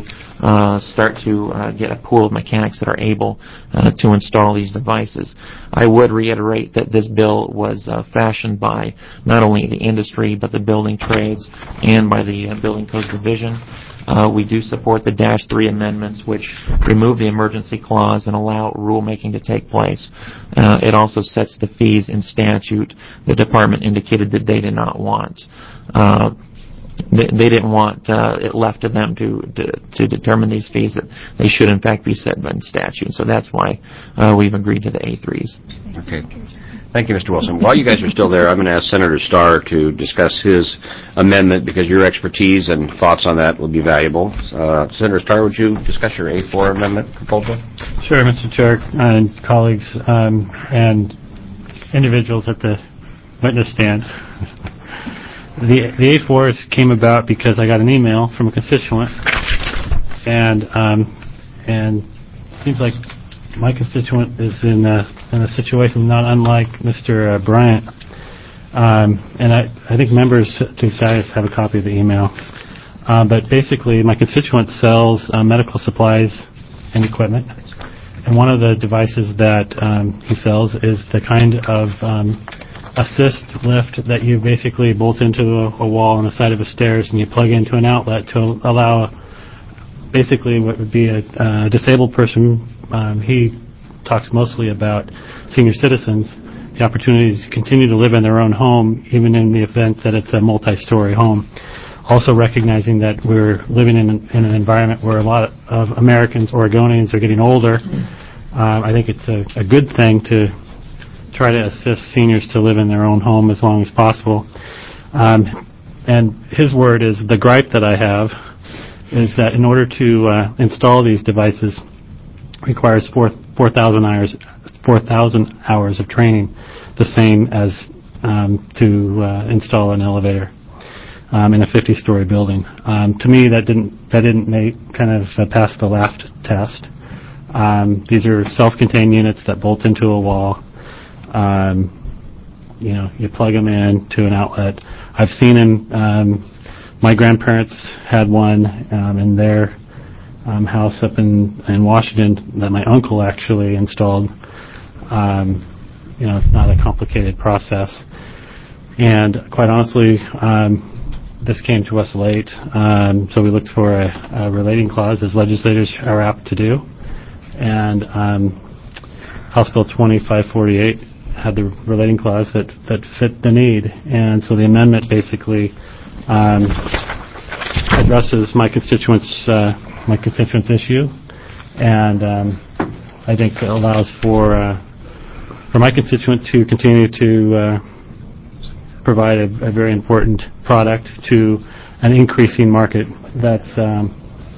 uh, start to uh, get a pool of mechanics that are able uh, to install these devices. I would reiterate that this bill was uh, fashioned by not only the industry but the building trades and by the uh, Building Codes Division. Uh, we do support the Dash three amendments, which remove the emergency clause and allow rulemaking to take place. Uh, it also sets the fees in statute the department indicated that they did not want. Uh, they, they didn't want uh, it left to them to, to to determine these fees, that they should in fact be set by statute. So that's why uh, we've agreed to the A threes. Okay. Thank you, Mister Wilson. While you guys are still there, I'm going to ask Senator Starr to discuss his amendment because your expertise and thoughts on that will be valuable. Uh, Senator Starr, would you discuss your A four amendment proposal? Sure, Mister Chair and colleagues um, and individuals at the witness stand. The, the A fours came about because I got an email from a constituent, and um, and it seems like my constituent is in a, in a situation not unlike Mister Uh, Bryant. Um, and I, I think members, I think guys have a copy of the email. Uh, but basically, my constituent sells uh, medical supplies and equipment. And one of the devices that um, he sells is the kind of um, assist lift that you basically bolt into a, a wall on the side of the stairs and you plug into an outlet to allow basically what would be a uh, disabled person. Um, he talks mostly about senior citizens, the opportunity to continue to live in their own home, even in the event that it's a multi-story home. Also recognizing that we're living in an, in an environment where a lot of Americans, Oregonians, are getting older. Um, I think it's a, a good thing to try to assist seniors to live in their own home as long as possible. Um, and his word is, the gripe that I have is that in order to uh, install these devices requires four four thousand hours four thousand hours of training, the same as um, to uh, install an elevator um, in a fifty-story building. Um, to me, that didn't that didn't make kind of uh, pass the LAFT test. Um, these are self-contained units that bolt into a wall. Um, you know, you plug them in to an outlet. I've seen them. Um, my grandparents had one um, in their um, house up in, in Washington that my uncle actually installed. Um, you know, it's not a complicated process. And quite honestly, um, this came to us late, um, so we looked for a, a relating clause, as legislators are apt to do. And um, House Bill twenty-five forty-eight had the relating clause that, that fit the need. And so the amendment basically um, addresses my constituents' uh, my constituents' issue, and um, I think it allows for uh, for my constituent to continue to uh, provide a, a very important product to an increasing market that's um,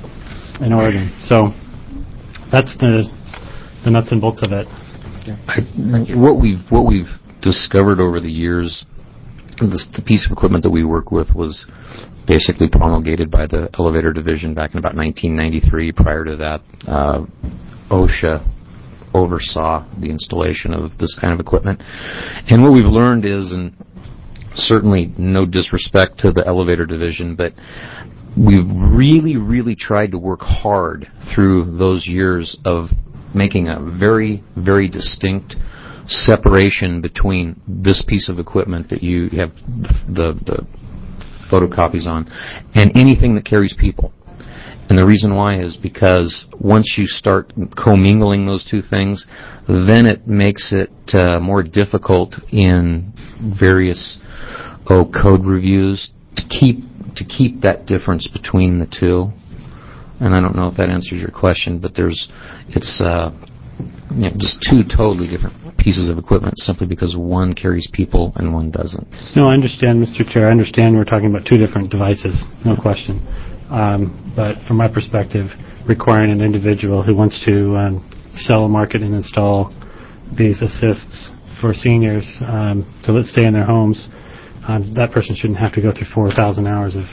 in Oregon. So that's the the nuts and bolts of it. I, what we've what we've discovered over the years, this, the piece of equipment that we work with was basically promulgated by the elevator division back in about nineteen ninety-three. Prior to that, uh, OSHA oversaw the installation of this kind of equipment. And what we've learned is, and certainly no disrespect to the elevator division, but we've really, really tried to work hard through those years of making a very, very distinct separation between this piece of equipment that you have the, the photocopies on and anything that carries people. And the reason why is because once you start commingling those two things, then it makes it uh, more difficult in various oh, code reviews to keep to keep that difference between the two. And I don't know if that answers your question, but there's it's uh, you know, just two totally different pieces of equipment simply because one carries people and one doesn't. No, I understand, Mister Chair. I understand we're talking about two different devices, no question. Um, but from my perspective, requiring an individual who wants to um, sell, market, and install these assists for seniors um, to let stay in their homes, um, that person shouldn't have to go through four thousand hours of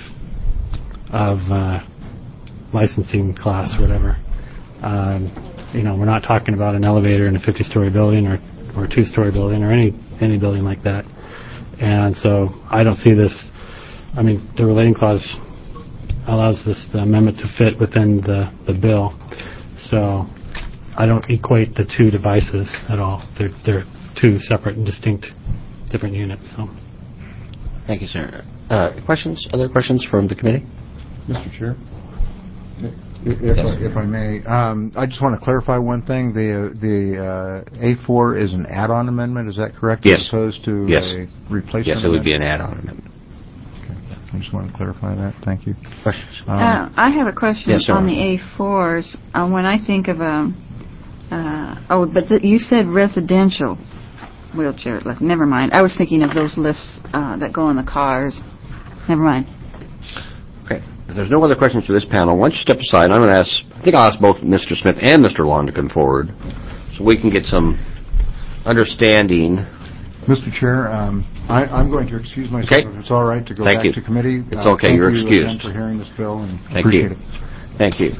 of uh, licensing class or whatever. Um, you know, we're not talking about an elevator in a fifty-story building or, or a two-story building or any any building like that. And so I don't see this. I mean, the relating clause allows this amendment to fit within the, the bill. So I don't equate the two devices at all. They're, they're two separate and distinct different units. So. Thank you, sir. Uh, questions? Other questions from the committee? Mister Chair? If, Yes. I, if I may, um, I just want to clarify one thing. The the uh, A four is an add-on amendment. Is that correct? Yes. As opposed to Yes. a replacement. Yes, it would amendment? be an add-on amendment. I just want to clarify that. Thank you. Questions? Um, Uh, I have a question Yes, on Sarah. the A fours. Uh, when I think of a, uh, oh, but th- you said residential wheelchair lift. Never mind. I was thinking of those lifts uh, that go in the cars. Never mind. Okay. If there's no other questions for this panel, why don't you step aside? I'm going to ask, I think I'll ask both Mister Smith and Mister Long to come forward so we can get some understanding. Mister Chair, um, I, I'm going to excuse myself Okay. if it's all right to go Thank back you. to committee. It's Uh, okay. thank You're you excused. again for hearing this bill and Thank appreciate you. it. Thank you.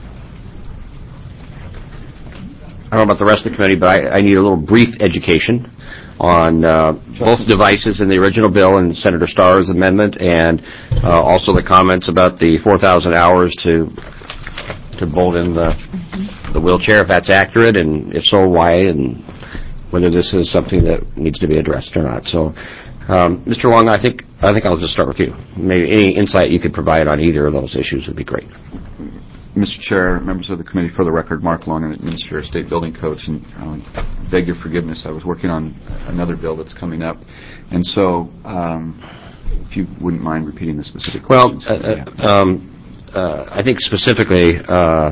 I don't know about the rest of the committee, but I, I need a little brief education on uh, both devices in the original bill and Senator Starr's amendment, and uh, also the comments about the four thousand hours to to bolt in the the wheelchair, if that's accurate, and if so, why, and whether this is something that needs to be addressed or not. So, um, Mister Long, I think I think I'll just start with you. Maybe any insight you could provide on either of those issues would be great. Mister Chair, members of the committee, for the record, Mark Long, Administrator of State Building Codes, and um, beg your forgiveness, I was working on another bill that's coming up, and so um, if you wouldn't mind repeating the specific Well, questions. uh, uh, um, uh, I think specifically uh,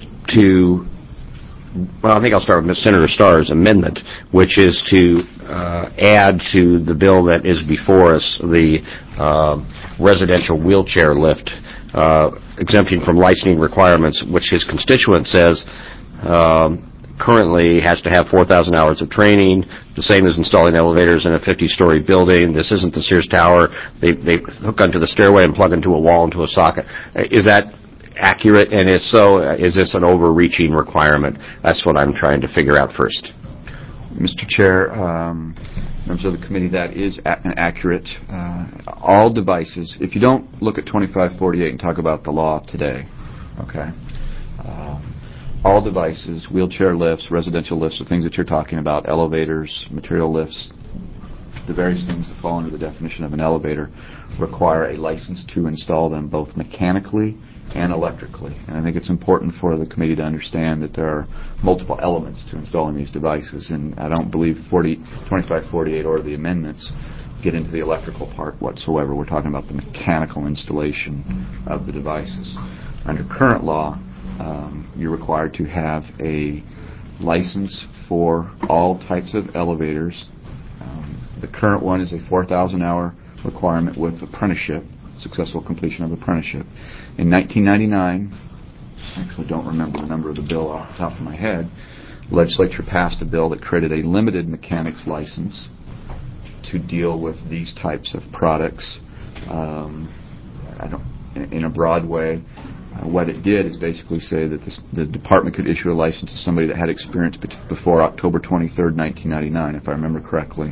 to, well, I think I'll start with Senator Starr's amendment, which is to uh, add to the bill that is before us the uh, residential wheelchair lift uh, exemption from licensing requirements, which his constituent says um, currently has to have four thousand hours of training, the same as installing elevators in a fifty-story building. This isn't the Sears Tower. They, they hook onto the stairway and plug into a wall, into a socket. Is that accurate? And if so, is this an overreaching requirement? That's what I'm trying to figure out first. Mister Chair, um, members of the committee, that is a- accurate. Uh, all devices, if you don't look at twenty-five forty-eight and talk about the law today, okay, uh, all devices, wheelchair lifts, residential lifts, the things that you're talking about, elevators, material lifts, the various things that fall under the definition of an elevator, require a license to install them both mechanically and electrically. And I think it's important for the committee to understand that there are multiple elements to installing these devices, and I don't believe forty, twenty-five forty-eight or the amendments get into the electrical part whatsoever. We're talking about the mechanical installation of the devices. Under current law, um, you're required to have a license for all types of elevators. Um, the current one is a four thousand hour requirement with apprenticeship, successful completion of apprenticeship. In nineteen ninety-nine, I actually don't remember the number of the bill off the top of my head, the legislature passed a bill that created a limited mechanics license to deal with these types of products. Um, I don't, in, in a broad way, uh, what it did is basically say that this, the department could issue a license to somebody that had experience bet- before October twenty-third, nineteen ninety-nine, if I remember correctly.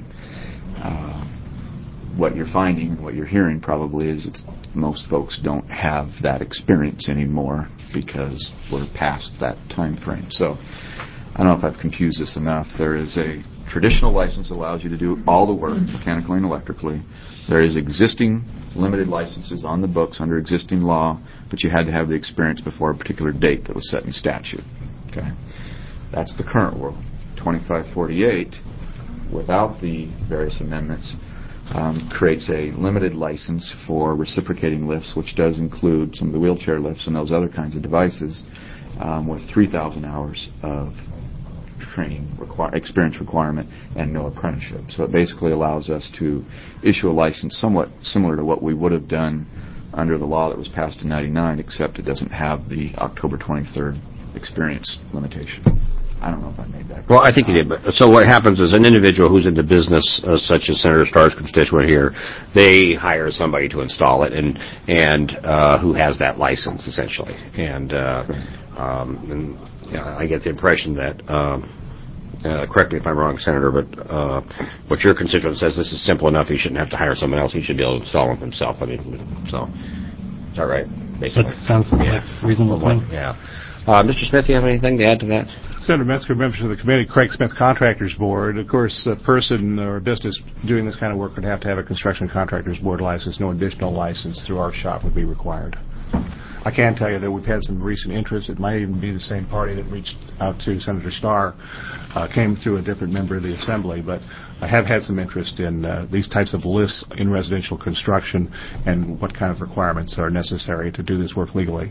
Uh, what you're finding and what you're hearing probably is it's, most folks don't have that experience anymore because we're past that time frame. So I don't know if I've confused this enough. There is a traditional license that allows you to do all the work mechanically and electrically. There is existing limited licenses on the books under existing law, but you had to have the experience before a particular date that was set in statute. Okay, that's the current world. twenty-five forty-eight, without the various amendments, Um, creates a limited license for reciprocating lifts, which does include some of the wheelchair lifts and those other kinds of devices, um, with three thousand hours of training require, experience requirement and no apprenticeship. So it basically allows us to issue a license somewhat similar to what we would have done under the law that was passed in ninety-nine, except it doesn't have the October twenty-third experience limitation. I don't know if I made that. Well, I think you did. But so what happens is an individual who's in the business, uh, such as Senator Starr's constituent here, they hire somebody to install it, and and uh, who has that license essentially. And, uh, um, and yeah, I get the impression that. Um, uh, correct me if I'm wrong, Senator, but uh, what your constituent says, this is simple enough. He shouldn't have to hire someone else. He should be able to install it himself. I mean, so is that right? basically. That sounds like a reasonable thing. Yeah. Uh, Mister Smith, do you have anything to add to that? Senator Metzger, members of the committee, Craig Smith, Contractors Board. Of course, a person or a business doing this kind of work would have to have a Construction Contractors Board license. No additional license through our shop would be required. I can tell you that we've had some recent interest. It might even be the same party that reached out to Senator Starr, uh, came through a different member of the Assembly, but I have had some interest in uh, these types of lists in residential construction and what kind of requirements are necessary to do this work legally.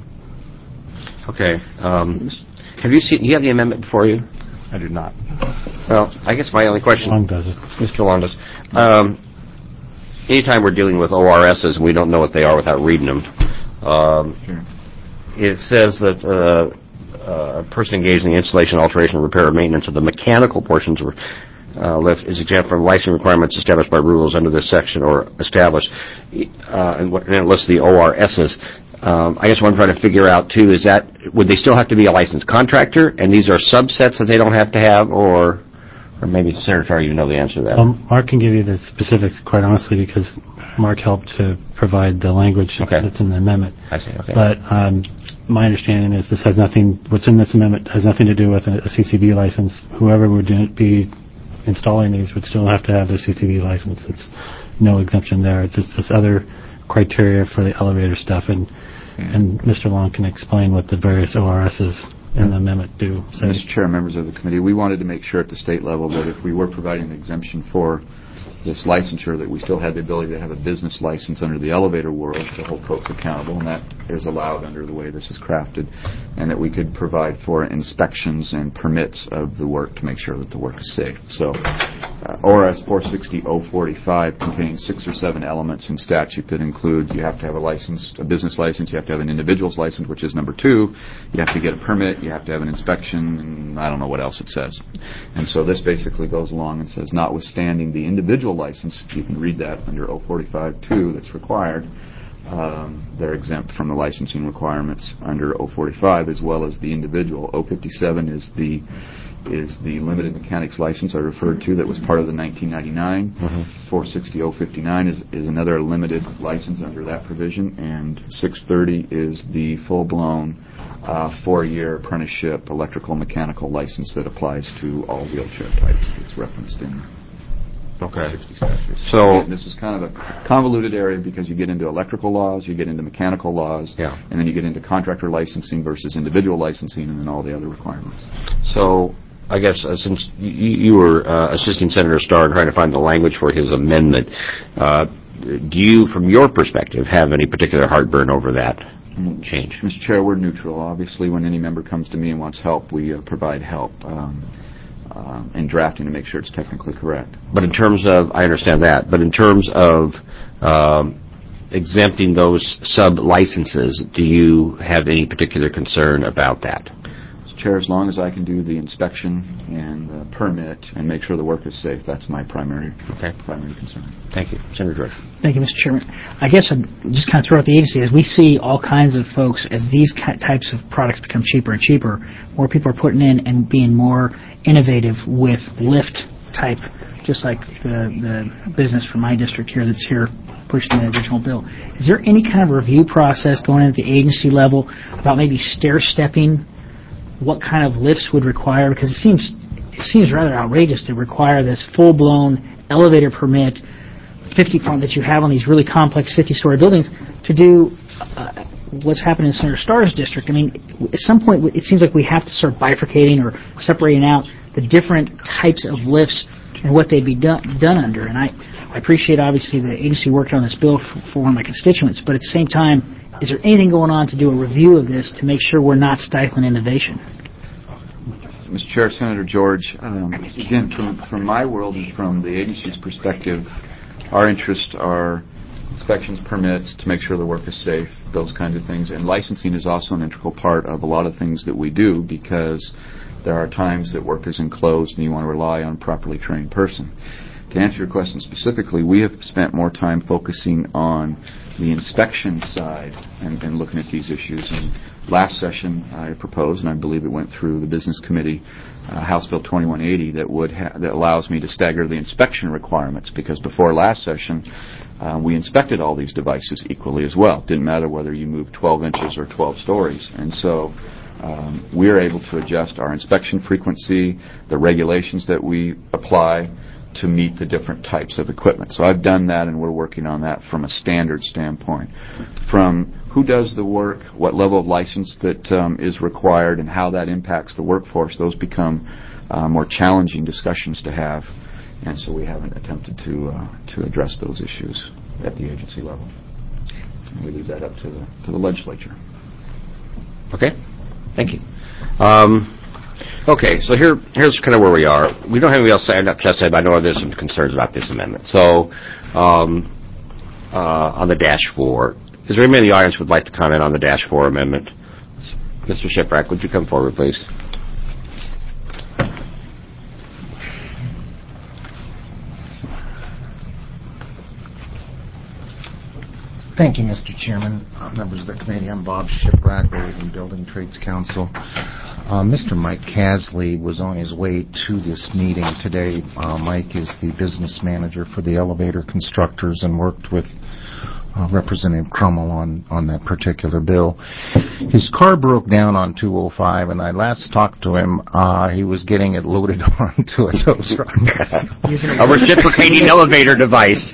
Okay. Um, have you seen? You have the amendment before you? I do not. Well, I guess my only question. Long does it? Mister Long does. Um, anytime we're dealing with O R Ss and we don't know what they are without reading them, um, Sure. it says that uh, uh, a person engaged in the installation, alteration, repair, or maintenance of the mechanical portions of uh, lift is exempt from licensing requirements established by rules under this section or established, uh, and, what, and it lists the O R Ss. Um, I guess what I'm trying to figure out, too, is that would they still have to be a licensed contractor, and these are subsets that they don't have to have, or or maybe, Senator Farr, you know the answer to that. Well, Mark can give you the specifics, quite honestly, because Mark helped to provide the language okay. that's in the amendment. I see, okay. But um, my understanding is this has nothing, what's in this amendment has nothing to do with a, a C C B license. Whoever would be installing these would still have to have a C C B license. It's no exemption there. It's just this other criteria for the elevator stuff, and and Mister Long can explain what the various O R Ss in the amendment do. So, Mister Chair, members of the committee, we wanted to make sure at the state level that if we were providing an exemption for this licensure, that we still had the ability to have a business license under the elevator world to hold folks accountable, and that is allowed under the way this is crafted, and that we could provide for inspections and permits of the work to make sure that the work is safe. So uh, O R S four sixty dash oh forty-five contains six or seven elements in statute that include you have to have a license, a business license, you have to have an individual's license, which is number two, you have to get a permit, you have to have an inspection, and I don't know what else it says. And so this basically goes along and says, notwithstanding the individual license, you can read that under oh forty-five two that's required, um, they're exempt from the licensing requirements under oh forty-five, as well as the individual. oh fifty-seven is the is the limited mechanics license I referred to that was part of the nineteen ninety-nine. Mm-hmm. four sixty dash oh fifty-nine is, is another limited license under that provision, and six thirty is the full-blown uh, four-year apprenticeship electrical mechanical license that applies to all wheelchair types that's referenced in Okay. sixty statutes. So and this is kind of a convoluted area because you get into electrical laws, you get into mechanical laws, yeah. and then you get into contractor licensing versus individual licensing, and then all the other requirements. So I guess uh, since you, you were uh, assisting Senator Starr trying to find the language for his amendment, uh, do you, from your perspective, have any particular heartburn over that change? Mister Chair, we're neutral. Obviously, when any member comes to me and wants help, we uh, provide help. Um, Uh, in drafting to make sure it's technically correct. But in terms of, I understand that, but in terms of um, exempting those sub-licenses, do you have any particular concern about that? Mister Chair, as long as I can do the inspection and the permit and make sure the work is safe, that's my primary okay. primary concern. Thank you. Senator George. Thank you, Mister Chairman. I guess I'd just kind of throw out the agency. As we see all kinds of folks, as these types of products become cheaper and cheaper, more people are putting in and being more innovative with lift type, just like the, the business from my district here that's here pushing the original bill. Is there any kind of review process going at the agency level about maybe stair-stepping what kind of lifts would require? Because it seems it seems rather outrageous to require this full-blown elevator permit fifty that you have on these really complex fifty-story buildings to do uh, what's happening in Senator Starr's district. I mean, at some point, it seems like we have to start bifurcating or separating out the different types of lifts and what they'd be done, done under. And I, I appreciate, obviously, the agency working on this bill for, for one of my constituents, but at the same time, is there anything going on to do a review of this to make sure we're not stifling innovation? Mister Chair, Senator George, um, again, from, from my world and from the agency's perspective, our interests are inspections, permits, to make sure the work is safe, those kinds of things. And licensing is also an integral part of a lot of things that we do because there are times that work is enclosed and you want to rely on a properly trained person. To answer your question specifically, we have spent more time focusing on the inspection side and, and looking at these issues. And last session, I proposed, and I believe it went through the Business Committee, uh, House Bill twenty-one eighty, that would ha- that allows me to stagger the inspection requirements, because before last session, uh, we inspected all these devices equally as well. Didn't matter whether you moved twelve inches or twelve stories. And so um, we're able to adjust our inspection frequency, the regulations that we apply, to meet the different types of equipment. So I've done that, and we're working on that from a standard standpoint. From who does the work, what level of license that um, is required, and how that impacts the workforce, those become uh, more challenging discussions to have. And so we haven't attempted to uh, to address those issues at the agency level. And we leave that up to the, to the legislature. Okay. Thank you. Um, Okay, so here, here's kind of where we are. We don't have anything else to say. I'm not just saying, but I know there's some concerns about this amendment. So, um, uh, on the dash four, is there anybody in the audience who would like to comment on the dash four amendment? Mister Shiprack, would you come forward, please? Thank you, Mister Chairman. Uh, members of the committee, I'm Bob Shiprack, Oregon Building Trades Council. Uh, Mister Mike Casley was on his way to this meeting today. Uh, Mike is the business manager for the elevator constructors and worked with uh, Representative Crummell on, on that particular bill. His car broke down on two oh five, and I last talked to him. Uh, he was getting it loaded onto a tow truck. A reciprocating elevator device.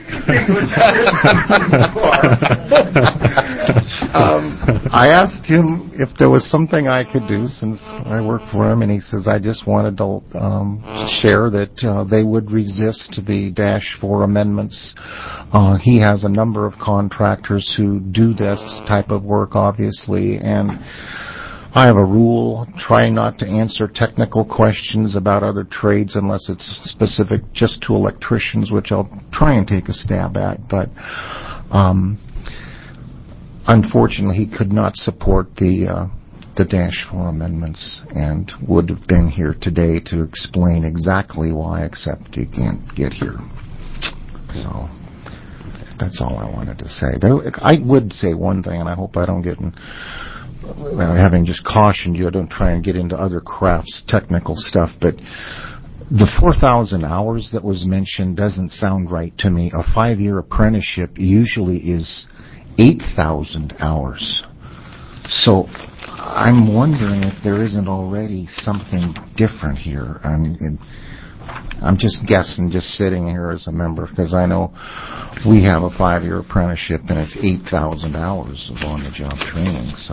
um, I asked him if there was something I could do since I work for him, and he says, I just wanted to um, share that uh, they would resist the Dash four amendments. Uh, he has a number of contractors who do this type of work, obviously, and I have a rule, try not to answer technical questions about other trades unless it's specific just to electricians, which I'll try and take a stab at, but um, unfortunately he could not support the uh, the Dash four amendments and would have been here today to explain exactly why, except he can't get here. So that's all I wanted to say. There, I would say one thing, and I hope I don't get in, having just cautioned you, I don't try and get into other crafts, technical stuff, but the four thousand hours that was mentioned doesn't sound right to me. A five-year apprenticeship usually is eight thousand hours. So I'm wondering if there isn't already something different here. I mean, I'm just guessing, just sitting here as a member, because I know we have a five-year apprenticeship and it's eight thousand hours of on-the-job training. So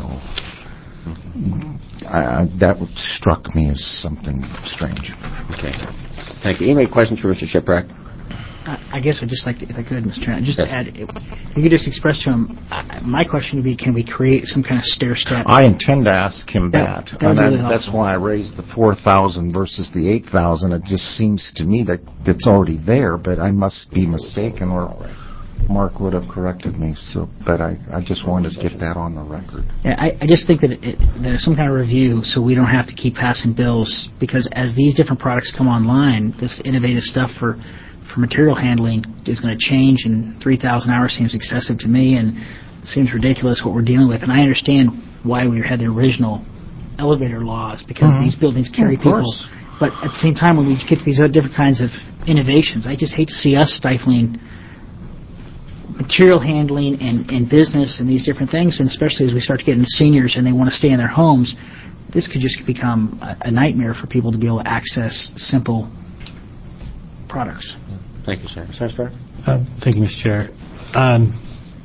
I, I, that struck me as something strange. Okay. Thank you. Any questions for Mister Shiprack? I guess I'd just like to, if I could, Mister Chairman, just to add, if you could just express to him, uh, my question would be, can we create some kind of stair-step? I intend to ask him that. that, that and really that that's why I raised the four thousand versus the eight thousand. It just seems to me that it's already there, but I must be mistaken, or Mark would have corrected me. So, but I, I just wanted to get that on the record. Yeah, I, I just think that it, there's some kind of review so we don't have to keep passing bills, because as these different products come online, this innovative stuff for for material handling is going to change, and three thousand hours seems excessive to me, and it seems ridiculous what we're dealing with. And I understand why we had the original elevator laws, because mm-hmm. these buildings carry people. But at the same time, when we get to these other different kinds of innovations, I just hate to see us stifling material handling and, and business and these different things, and especially as we start to get into seniors and they want to stay in their homes, this could just become a, a nightmare for people to be able to access simple products. Thank you, sir. Senator uh, Thank you, Mister Chair. Um,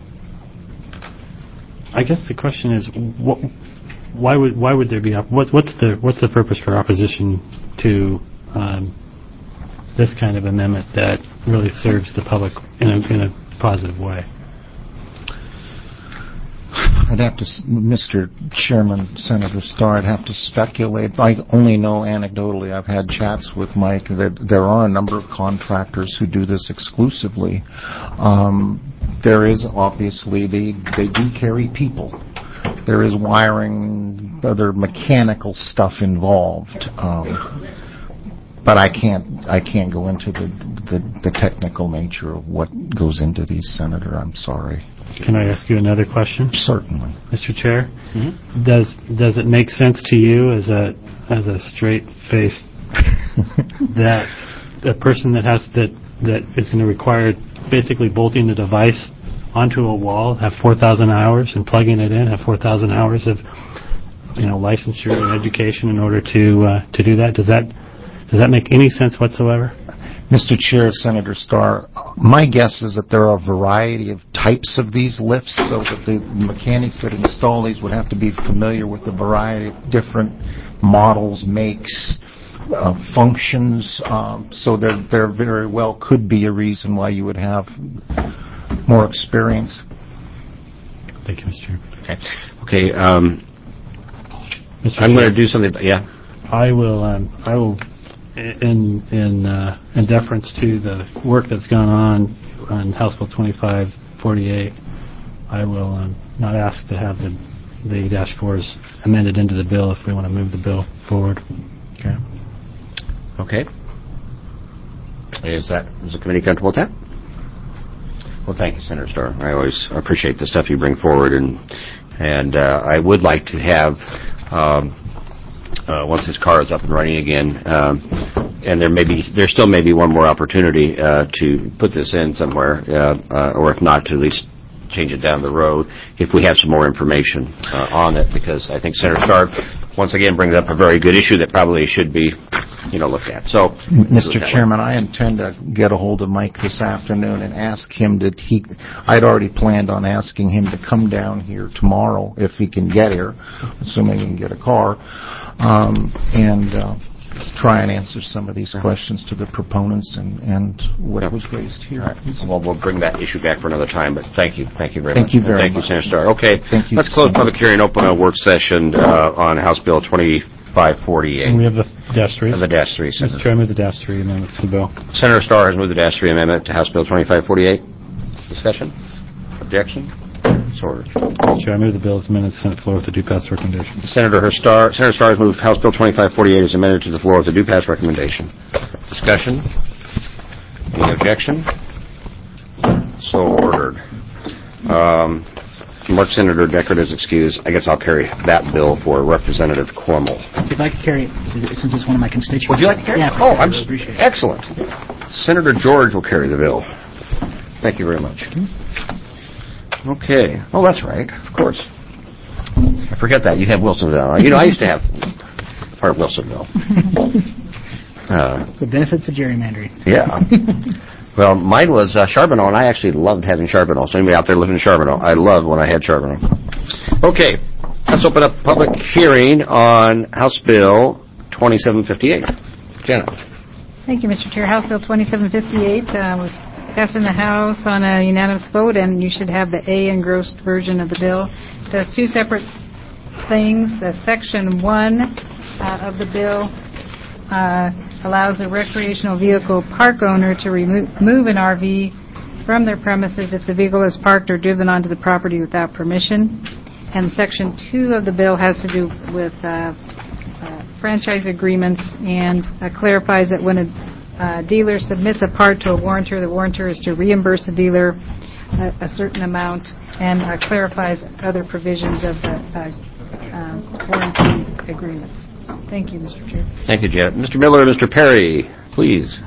I guess the question is, what, why would why would there be op- what, what's the what's the purpose for opposition to um, this kind of amendment that really serves the public in a in a positive way? I'd have to, Mister Chairman, Senator Starr, I'd have to speculate. I only know anecdotally, I've had chats with Mike, that there are a number of contractors who do this exclusively. Um, there is obviously, they, they do carry people. There is wiring, other mechanical stuff involved. Um, but I can't I can't go into the the, the technical nature of what goes into these, Senator. I'm sorry. Can I ask you another question? Certainly. Mister Chair, Mm-hmm. does does it make sense to you as a as a straight-faced that a person that has that that is going to require basically bolting the device onto a wall, have four thousand hours, and plugging it in, have four thousand hours of you know licensure and education in order to uh, to do that? Does that does that make any sense whatsoever? Mister Chair, Senator Starr, my guess is that there are a variety of types of these lifts, so that the mechanics that install these would have to be familiar with a variety of different models, makes, uh, functions. Um, so there, there very well could be a reason why you would have more experience. Thank you, Mister Chair. Okay. Okay. Um, Mister I'm going to Chair, do something. Yeah. I will. Um, I will. In in uh, in deference to the work that's gone on on House Bill twenty-five forty-eight, I will um, not ask to have the the dash fours amended into the bill if we want to move the bill forward. Okay. Okay. Is that is the committee comfortable with that? Well, thank you, Senator Starr. I always appreciate the stuff you bring forward, and and uh, I would like to have. Um, Uh, once his car is up and running again, um, and there may be, there still may be one more opportunity uh, to put this in somewhere, uh, uh, or if not, to at least change it down the road if we have some more information uh, on it, because I think Senator Starr once again brings up a very good issue that probably should be, you know, looked at. So, Mister Chairman, I intend to get a hold of Mike this afternoon and ask him to, he, I'd already planned on asking him to come down here tomorrow if he can get here, assuming he can get a car, um, and uh, try and answer some of these questions to the proponents and, and what Yep. was raised here. All right. Well, we'll bring that issue back for another time, but thank you. Thank you very Thank much. you very Thank much. you, Senator Starr. Okay. Thank you. Let's close public hearing, open a work session uh, on House Bill twenty-five forty-eight. And we have the dash threes. And the dash three, Mister Senator. Chair, I move the dash three amendments to the bill. Senator Starr has moved the dash three amendment to House Bill twenty-five forty-eight. Discussion? Objection? So ordered. Mister Chair, I move the bill as amended to the Senate floor with the due pass recommendation. Senator Starr, Senator Starr has moved House Bill twenty-five forty-eight as amended to the floor with the due pass recommendation. Discussion? Any objection? So ordered. Um, Mark Senator Deckard is excused. I guess I'll carry that bill for Representative Cornwall. If I could carry it, since it's one of my constituents. Would you like to carry yeah, it? Oh, I'm I appreciate it. excellent. Senator George will carry the bill. Thank you very much. Okay. Oh, that's right. Of course. I forget that. You have Wilsonville. You know, I used to have part of Wilsonville. Uh, The benefits of gerrymandering. yeah. Well, mine was uh, Charbonneau, and I actually loved having Charbonneau. So anybody out there living in Charbonneau, I loved when I had Charbonneau. Okay. Let's open up public hearing on House Bill twenty-seven fifty-eight. Janet. Thank you, Mister Chair. House Bill twenty-seven fifty-eight uh, was passed in the House on a unanimous vote, and you should have the A engrossed version of the bill. It does two separate things. The Section one uh, of the bill uh, allows a recreational vehicle park owner to remo- move an R V from their premises if the vehicle is parked or driven onto the property without permission. And Section two of the bill has to do with uh, uh, franchise agreements and uh, clarifies that when a uh, dealer submits a part to a warrantor, the warrantor is to reimburse the dealer a, a certain amount, and uh, clarifies other provisions of the uh, uh, warranty agreements. Thank you, Mister Chair. Thank you, Janet. Mister Miller, Mister Perry, please.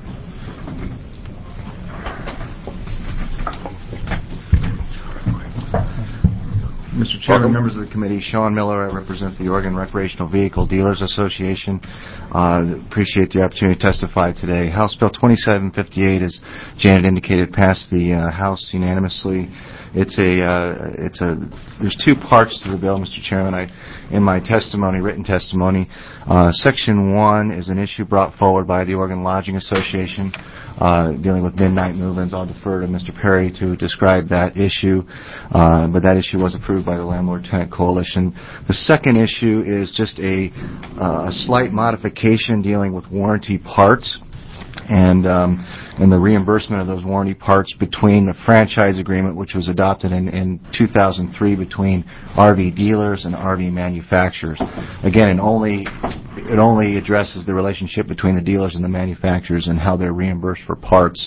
Mister Chairman, members of the committee, Sean Miller, I represent the Oregon Recreational Vehicle Dealers Association. Uh, appreciate the opportunity to testify today. House Bill twenty-seven fifty-eight, as Janet indicated, passed the uh, House unanimously. It's a, uh, it's a, there's two parts to the bill, Mister Chairman. I, in my testimony, written testimony, uh, Section one is an issue brought forward by the Oregon Lodging Association, uh, dealing with midnight move-ins. I'll defer to Mister Perry to describe that issue, uh, but that issue was approved by the Landlord-Tenant Coalition. The second issue is just a, uh, a slight modification dealing with warranty parts, and um, and the reimbursement of those warranty parts between the franchise agreement, which was adopted in, in two thousand three between R V dealers and R V manufacturers. Again, in only it only addresses the relationship between the dealers and the manufacturers and how they're reimbursed for parts.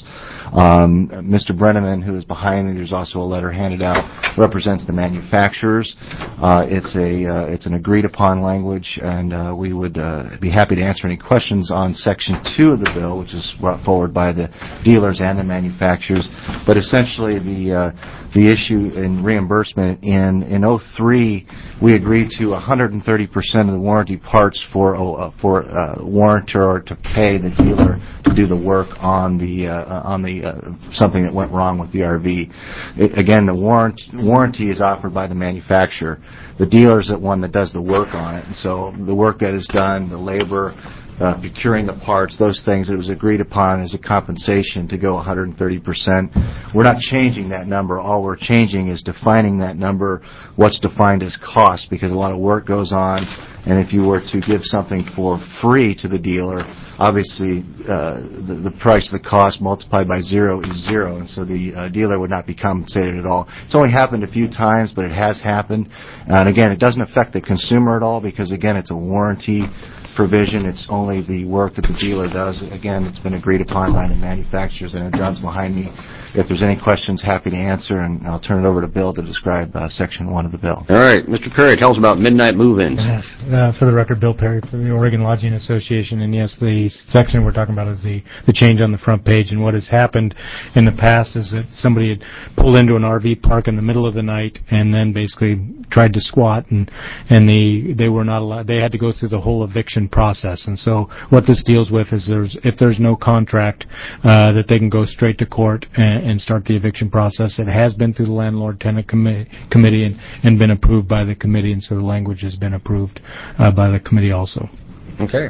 Um, Mister Brenneman, who is behind me, there's also a letter handed out, represents the manufacturers. Uh, it's a uh, it's an agreed upon language, and uh, we would uh, be happy to answer any questions on Section two of the bill, which is brought forward by the dealers and the manufacturers. But essentially, the uh, the issue in reimbursement in in oh three, we agreed to one hundred thirty percent of the warranty parts for uh, for uh, warrantor to pay the dealer to do the work on the uh, on the uh, something that went wrong with the R V. It, again, the warrant, warranty is offered by the manufacturer. The dealer is the one that does the work on it, and so the work that is done, the labor, uh, procuring the parts, those things, it was agreed upon as a compensation to go one hundred thirty percent. We're not changing that number. All we're changing is defining that number, what's defined as cost, because a lot of work goes on, and if you were to give something for free to the dealer, obviously uh, the, the price of the cost multiplied by zero is zero, and so the uh, dealer would not be compensated at all. It's only happened a few times, but it has happened. And again, it doesn't affect the consumer at all because, again, it's a warranty provision. It's only the work that the dealer does. Again, it's been agreed upon by the manufacturers, and John's behind me. If there's any questions, happy to answer, and I'll turn it over to Bill to describe uh, Section one of the bill. All right. Mister Perry, tell us about midnight move-ins. Yes. Uh, for the record, Bill Perry from the Oregon Lodging Association, and yes, the section we're talking about is the, the change on the front page, and what has happened in the past is that somebody had pulled into an R V park in the middle of the night and then basically tried to squat, and, and the, they were not allowed, they had to go through the whole eviction process. And so what this deals with is there's, if there's no contract, uh, that they can go straight to court and, and start the eviction process. It has been through the Landlord-Tenant commi- Committee and, and been approved by the committee, and so the language has been approved uh, by the committee also. Okay.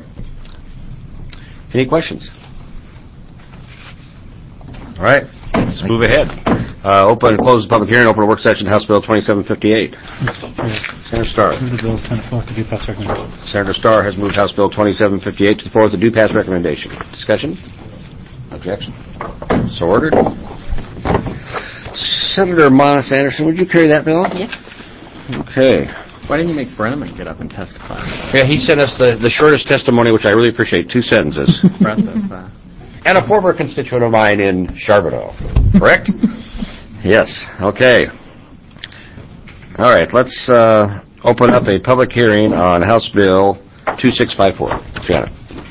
Any questions? All right. Let's move ahead. Uh, open and close the public hearing. Open a work session, House Bill twenty-seven fifty-eight. Senator Starr. Move the bill, Senate floor to do pass recommendation. Senator Starr has moved House Bill twenty-seven fifty-eight to the floor with a due pass recommendation. Discussion? Objection? So ordered. Senator Monis Anderson, would you carry that bill? Yes. Okay. Why didn't you make Brenneman get up and testify? Yeah, he sent us the, the shortest testimony, which I really appreciate, two sentences. Impressive. Uh, And a former constituent of mine in Charbonneau. Correct? Yes. Okay. All right. Let's uh, open up a public hearing on House Bill twenty-six fifty-four. Janet.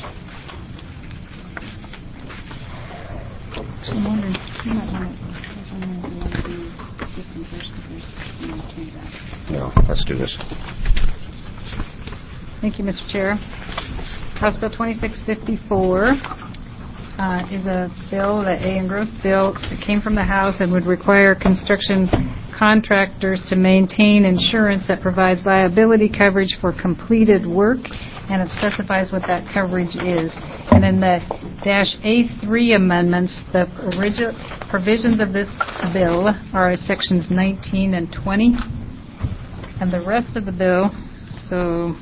So I'm wondering, you might want to, I was wondering if you want to do this one first, because there's, you know, two of that. No, let's do this. Thank you, Mister Chair. House Bill twenty-six fifty-four uh, is a bill, that a engrossed bill that came from the House and would require construction contractors to maintain insurance that provides liability coverage for completed work, and it specifies what that coverage is. And in the dash A three amendments, the original provisions of this bill are sections nineteen and twenty, and the rest of the bill, so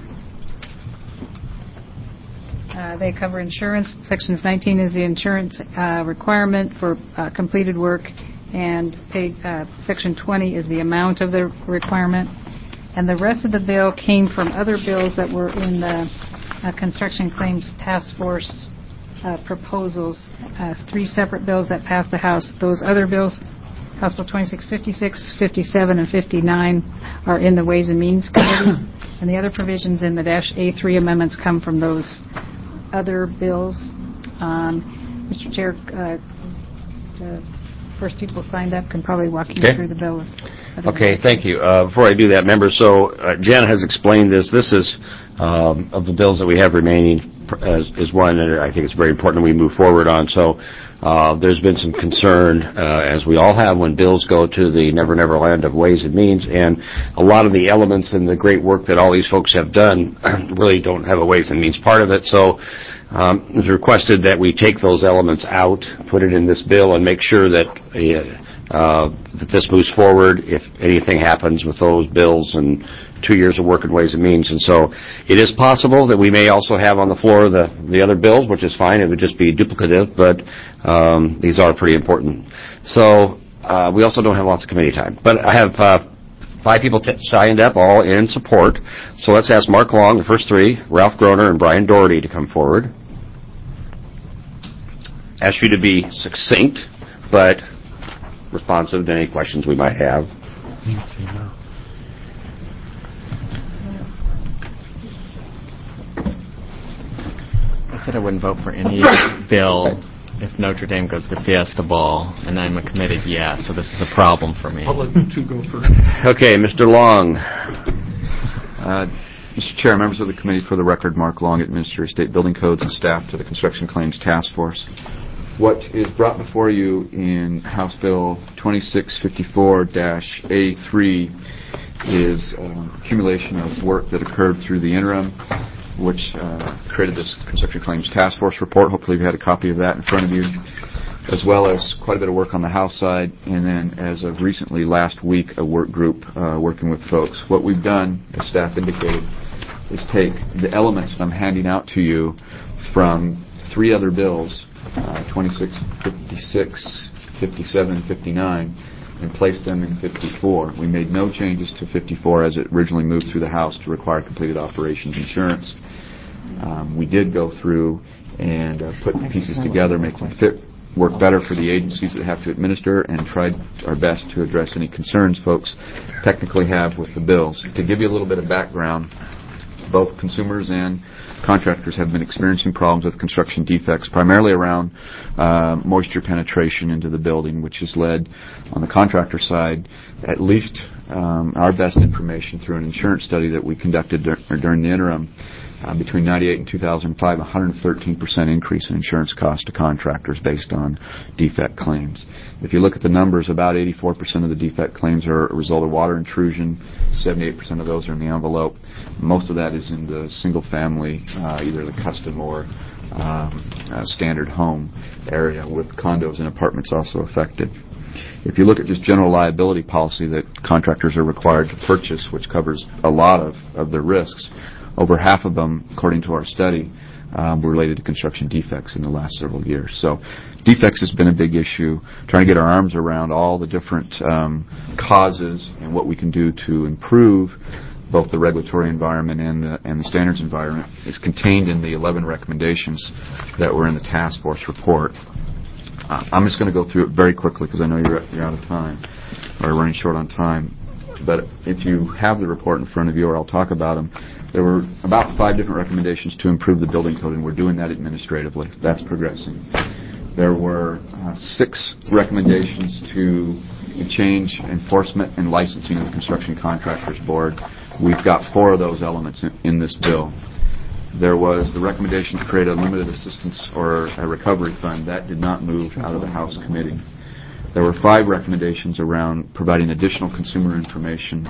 Uh, they cover insurance. Sections nineteen is the insurance uh, requirement for uh, completed work, and pay, uh, Section twenty is the amount of the requirement. And the rest of the bill came from other bills that were in the uh, Construction Claims Task Force uh, proposals, uh, three separate bills that passed the House. Those other bills, House Bill twenty-six fifty-six, fifty-seven, and fifty-nine, are in the Ways and Means Committee, and the other provisions in the dash A three amendments come from those other bills. Um, Mister Chair, uh, the first people signed up can probably walk you Okay. through the bills. Okay, thank you. Uh, before I do that, members, so uh, Janet has explained this. This is, um, of the bills that we have remaining, as, is one that I think it's very important we move forward on. So uh, there's been some concern, uh, as we all have, when bills go to the Never Never Land of Ways and Means, and a lot of the elements and the great work that all these folks have done really don't have a Ways and Means part of it. So um, it was requested that we take those elements out, put it in this bill, and make sure that uh, Uh, that this moves forward if anything happens with those bills and two years of work in Ways and Means. And so it is possible that we may also have on the floor the, the other bills, which is fine. It would just be duplicative, but um, these are pretty important. So uh, we also don't have lots of committee time. But I have uh, Five people t- signed up, all in support. So let's ask Mark Long, the first three, Ralph Groner, and Brian Doherty to come forward. Ask you to be succinct, but responsive to any questions we might have. I said I wouldn't vote for any bill if Notre Dame goes to the Fiesta Bowl, and I'm a committed yes, so this is a problem for me. I'll let you two go first. Okay, Mister Long. Uh, Mister Chair, members of the committee, for the record, Mark Long, Administrator of State Building Codes and staff to the Construction Claims Task Force. What is brought before you in House Bill twenty-six fifty-four A three is um, accumulation of work that occurred through the interim, which uh, created this Construction Claims Task Force report. Hopefully you've had a copy of that in front of you, as well as quite a bit of work on the House side, and then as of recently, last week, a work group uh, working with folks. What we've done, as staff indicated, is take the elements that I'm handing out to you from three other bills, uh, twenty-six fifty-six, fifty-seven, fifty-nine, and place them in fifty-four. We made no changes to fifty-four as it originally moved through the House to require completed operations insurance. Um, we did go through and uh, put the pieces together, make them fit, work better for the agencies that have to administer, and tried our best to address any concerns folks technically have with the bills. To give you a little bit of background, both consumers and contractors have been experiencing problems with construction defects, primarily around uh, moisture penetration into the building, which has led, on the contractor side, at least um, our best information through an insurance study that we conducted dur- during the interim, uh, between ninety-eight and two thousand five, one hundred thirteen percent increase in insurance costs to contractors based on defect claims. If you look at the numbers, about eighty-four percent of the defect claims are a result of water intrusion. seventy-eight percent of those are in the envelope. Most of that is in the single-family, uh, either the custom or um, uh, standard home area, with condos and apartments also affected. If you look at just general liability policy that contractors are required to purchase, which covers a lot of, of the risks, over half of them, according to our study, um, were related to construction defects in the last several years. So defects has been a big issue. Trying to get our arms around all the different um, causes and what we can do to improve both the regulatory environment and the, and the standards environment is contained in the eleven recommendations that were in the task force report. Uh, I'm just going to go through it very quickly because I know you're, you're out of time, or running short on time. But if you have the report in front of you, or I'll talk about them, there were about five different recommendations to improve the building code, and we're doing that administratively. That's progressing. There were uh, six recommendations to change enforcement and licensing of the Construction Contractors Board. We've got four of those elements in, in this bill. There was the recommendation to create a limited assistance or a recovery fund. That did not move out of the House committee. There were five recommendations around providing additional consumer information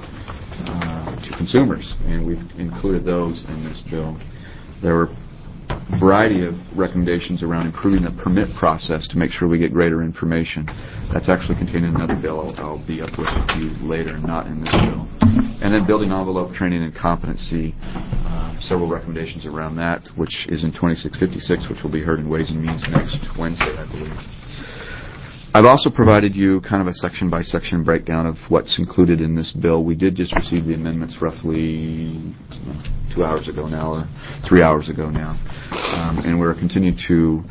uh, to consumers, and we've included those in this bill. There were a variety of recommendations around improving the permit process to make sure we get greater information. That's actually contained in another bill I'll, I'll be up with you later, not in this bill. And then building envelope training and competency, uh, several recommendations around that, which is in twenty-six fifty-six, which will be heard in Ways and Means next Wednesday, I believe. I've also provided you kind of a section-by-section breakdown of what's included in this bill. We did just receive the amendments roughly two hours ago now, or three hours ago now. Um, and we're continuing to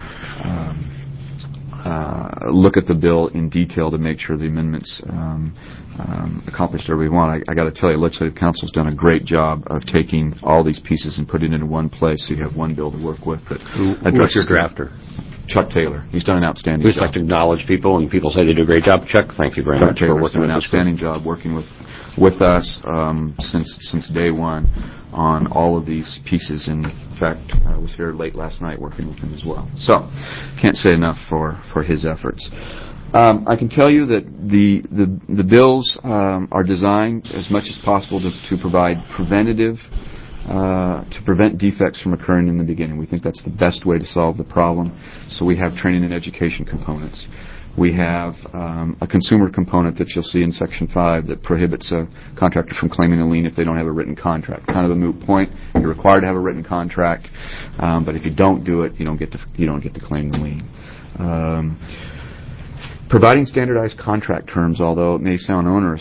um, uh, look at the bill in detail to make sure the amendments um, um, accomplish what we want. I, I got to tell you, Legislative Council's done a great job of taking all these pieces and putting it in one place so you have one bill to work with. That Who, who's your drafter? Chuck Taylor. He's done an outstanding We just job. like to acknowledge people, and people say they do a great job. Chuck, thank you very Chuck much Taylor's for working done with an us. outstanding job working with with us um, since since day one on all of these pieces. In fact, I was here late last night working with him as well. So, can't say enough for, for his efforts. Um, I can tell you that the the, the bills um, are designed as much as possible to, to provide preventative Uh, to prevent defects from occurring in the beginning. We think that's the best way to solve the problem. So we have training and education components. We have um, a consumer component that you'll see in Section five that prohibits a contractor from claiming a lien if they don't have a written contract. Kind of a moot point. You're required to have a written contract, um, but if you don't do it, you don't get to you don't get to claim the lien. Um, providing standardized contract terms, although it may sound onerous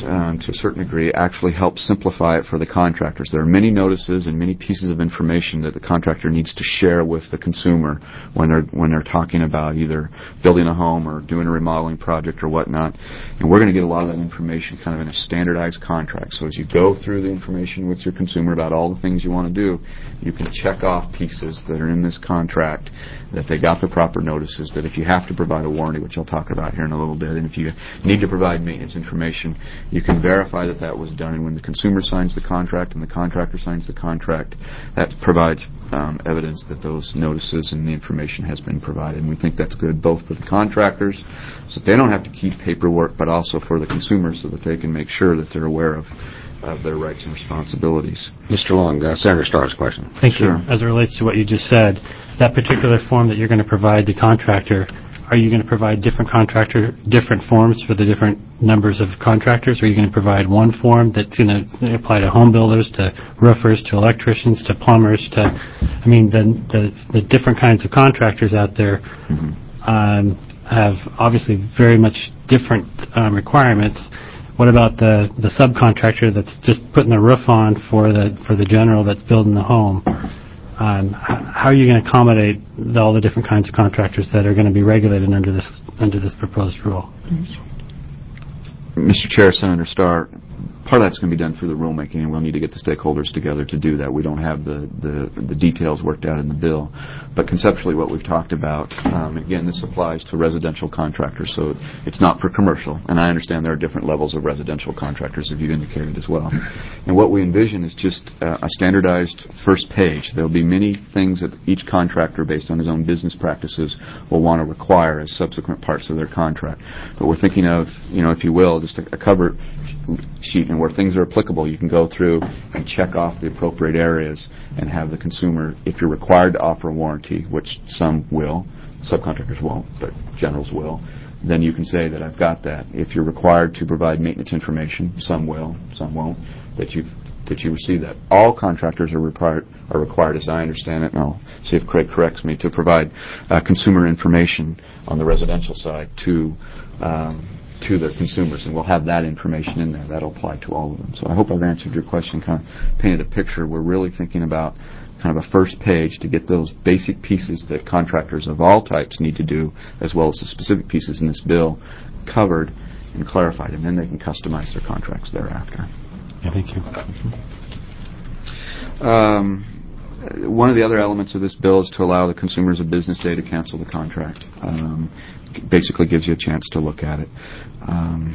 um, to a certain degree, actually helps simplify it for the contractors. There are many notices and many pieces of information that the contractor needs to share with the consumer when they're when they're talking about either building a home or doing a remodeling project or whatnot. And we're going to get a lot of that information kind of in a standardized contract. So as you go through the information with your consumer about all the things you want to do, you can check off pieces that are in this contract, that they got the proper notices, that if you have to provide a warranty, which I'll talk about here in a little bit, and if you need to provide maintenance information, you can verify that that was done. And when the consumer signs the contract and the contractor signs the contract, that provides um, evidence that those notices and the information has been provided. And we think that's good both for the contractors, so that they don't have to keep paperwork, but also for the consumers so that they can make sure that they're aware of of their rights and responsibilities. Mister Long, uh, Senator Starr's question. Thank Sure. you. As it relates to what you just said, that particular form that you're going to provide the contractor, are you going to provide different contractor, different forms for the different numbers of contractors? Or are you going to provide one form that's going to apply to home builders, to roofers, to electricians, to plumbers, to, I mean, the the, the different kinds of contractors out there mm-hmm. um, have obviously very much different um, requirements. What about the, the subcontractor that's just putting the roof on for the for the general that's building the home? Um, how are you going to accommodate the, all the different kinds of contractors that are going to be regulated under this under this proposed rule? Mister Chair, Senator Starr, part of that's going to be done through the rulemaking, and we'll need to get the stakeholders together to do that. We don't have the, the, the details worked out in the bill. But conceptually what we've talked about, um, again, this applies to residential contractors, so it's not for commercial. And I understand there are different levels of residential contractors, as you indicated as well. And what we envision is just uh, a standardized first page. There will be many things that each contractor, based on his own business practices, will want to require as subsequent parts of their contract. But we're thinking of, you know, if you will, just a, a cover sheet, and where things are applicable, you can go through and check off the appropriate areas and have the consumer, if you're required to offer a warranty, which some will, subcontractors won't, but generals will, then you can say that I've got that. If you're required to provide maintenance information, some will, some won't, that you've that you receive that. All contractors are required, are required, as I understand it, and I'll see if Craig corrects me, to provide uh, consumer information on the residential side to um, to their consumers, and we'll have that information in there. That'll apply to all of them. So I hope I've answered your question, kind of painted a picture. We're really thinking about kind of a first page to get those basic pieces that contractors of all types need to do, as well as the specific pieces in this bill, covered and clarified, and then they can customize their contracts thereafter. Yeah, thank you. Um, one of the other elements of this bill is to allow the consumers a business day to cancel the contract. Um, basically gives you a chance to look at it. Um,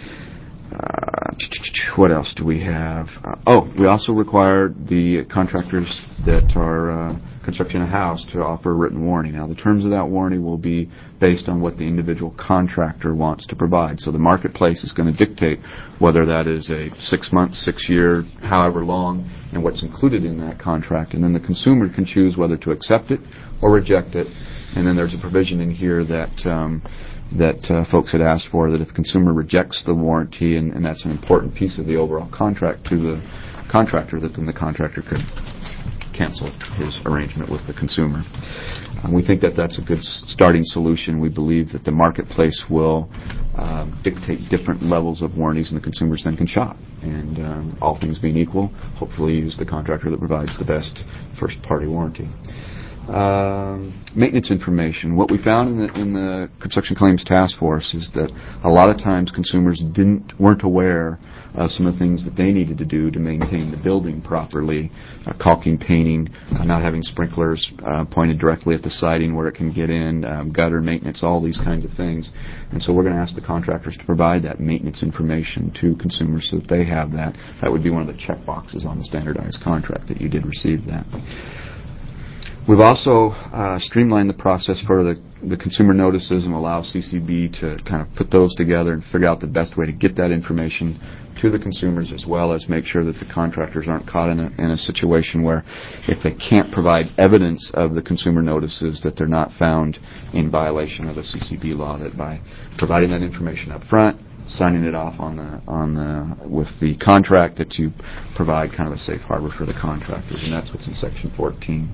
uh, what else do we have? Uh, oh, we also require the contractors that are uh, constructing a house to offer a written warranty. Now, the terms of that warranty will be based on what the individual contractor wants to provide. So the marketplace is going to dictate whether that is a six-month, six-year, however long, and what's included in that contract. And then the consumer can choose whether to accept it or reject it. And then there's a provision in here that um, that uh, folks had asked for, that if the consumer rejects the warranty, and, and that's an important piece of the overall contract to the contractor, that then the contractor could cancel his arrangement with the consumer. Um, we think that that's a good s- starting solution. We believe that the marketplace will um, dictate different levels of warranties, and the consumers then can shop. And um, all things being equal, hopefully use the contractor that provides the best first-party warranty. Um, maintenance information. What we found in the, in the Construction Claims Task Force is that a lot of times consumers didn't weren't aware of some of the things that they needed to do to maintain the building properly, uh, caulking, painting, uh, not having sprinklers uh, pointed directly at the siding where it can get in, um, gutter maintenance, all these kinds of things. And so we're going to ask the contractors to provide that maintenance information to consumers so that they have that. That would be one of the check boxes on the standardized contract, that you did receive that. We've also uh, streamlined the process for the, the consumer notices and allow C C B to kind of put those together and figure out the best way to get that information to the consumers, as well as make sure that the contractors aren't caught in a, in a situation where if they can't provide evidence of the consumer notices, that they're not found in violation of the C C B law, that by providing that information up front, signing it off on the on the with the contract, that you provide kind of a safe harbor for the contractors, and that's what's in Section fourteen.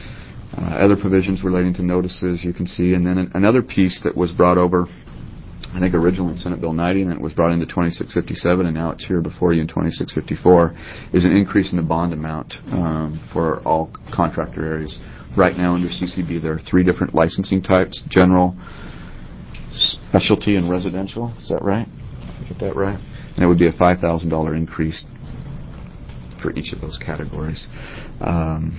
Uh, other provisions relating to notices you can see, and then an, another piece that was brought over I think originally in Senate Bill ninety, and then it was brought into twenty-six fifty-seven, and now it's here before you in twenty-six fifty-four, is an increase in the bond amount um, for all contractor areas. Right now under C C B there are three different licensing types: general, specialty, and residential. Is that right? Did I get that right? And it would be a five thousand dollars increase for each of those categories. Um,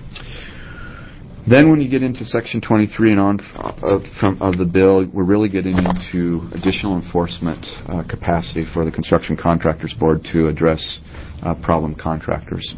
Then when you get into Section twenty-three and on of, from, of the bill, we're really getting into additional enforcement uh, capacity for the Construction Contractors Board to address uh, problem contractors.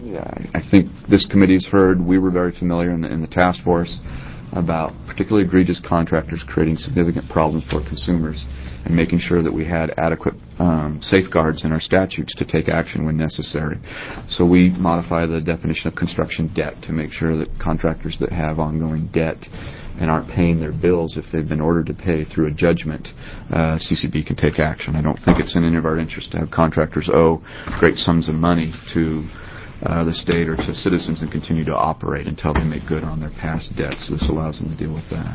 I think this committee's heard, we were very familiar in the, in the task force about particularly egregious contractors creating significant problems for consumers and making sure that we had adequate um, safeguards in our statutes to take action when necessary. So we modify the definition of construction debt to make sure that contractors that have ongoing debt and aren't paying their bills if they've been ordered to pay through a judgment, uh, C C B can take action. I don't think it's in any of our interest to have contractors owe great sums of money to Uh, the state or to citizens and continue to operate until they make good on their past debts. This allows them to deal with that.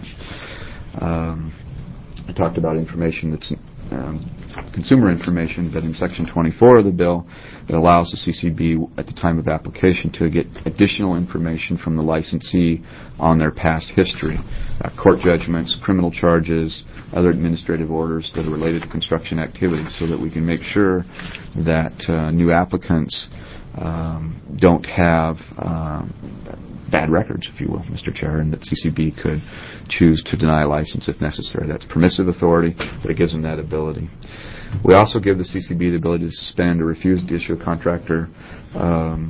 Um, I talked about information that's um, consumer information, but in Section twenty-four of the bill, it allows the C C B at the time of application to get additional information from the licensee on their past history, uh, court judgments, criminal charges, other administrative orders that are related to construction activities, so that we can make sure that uh, new applicants Um, don't have um, bad records, if you will, Mister Chair, and that C C B could choose to deny a license if necessary. That's permissive authority, but it gives them that ability. We also give the C C B the ability to suspend or refuse to issue a contractor um,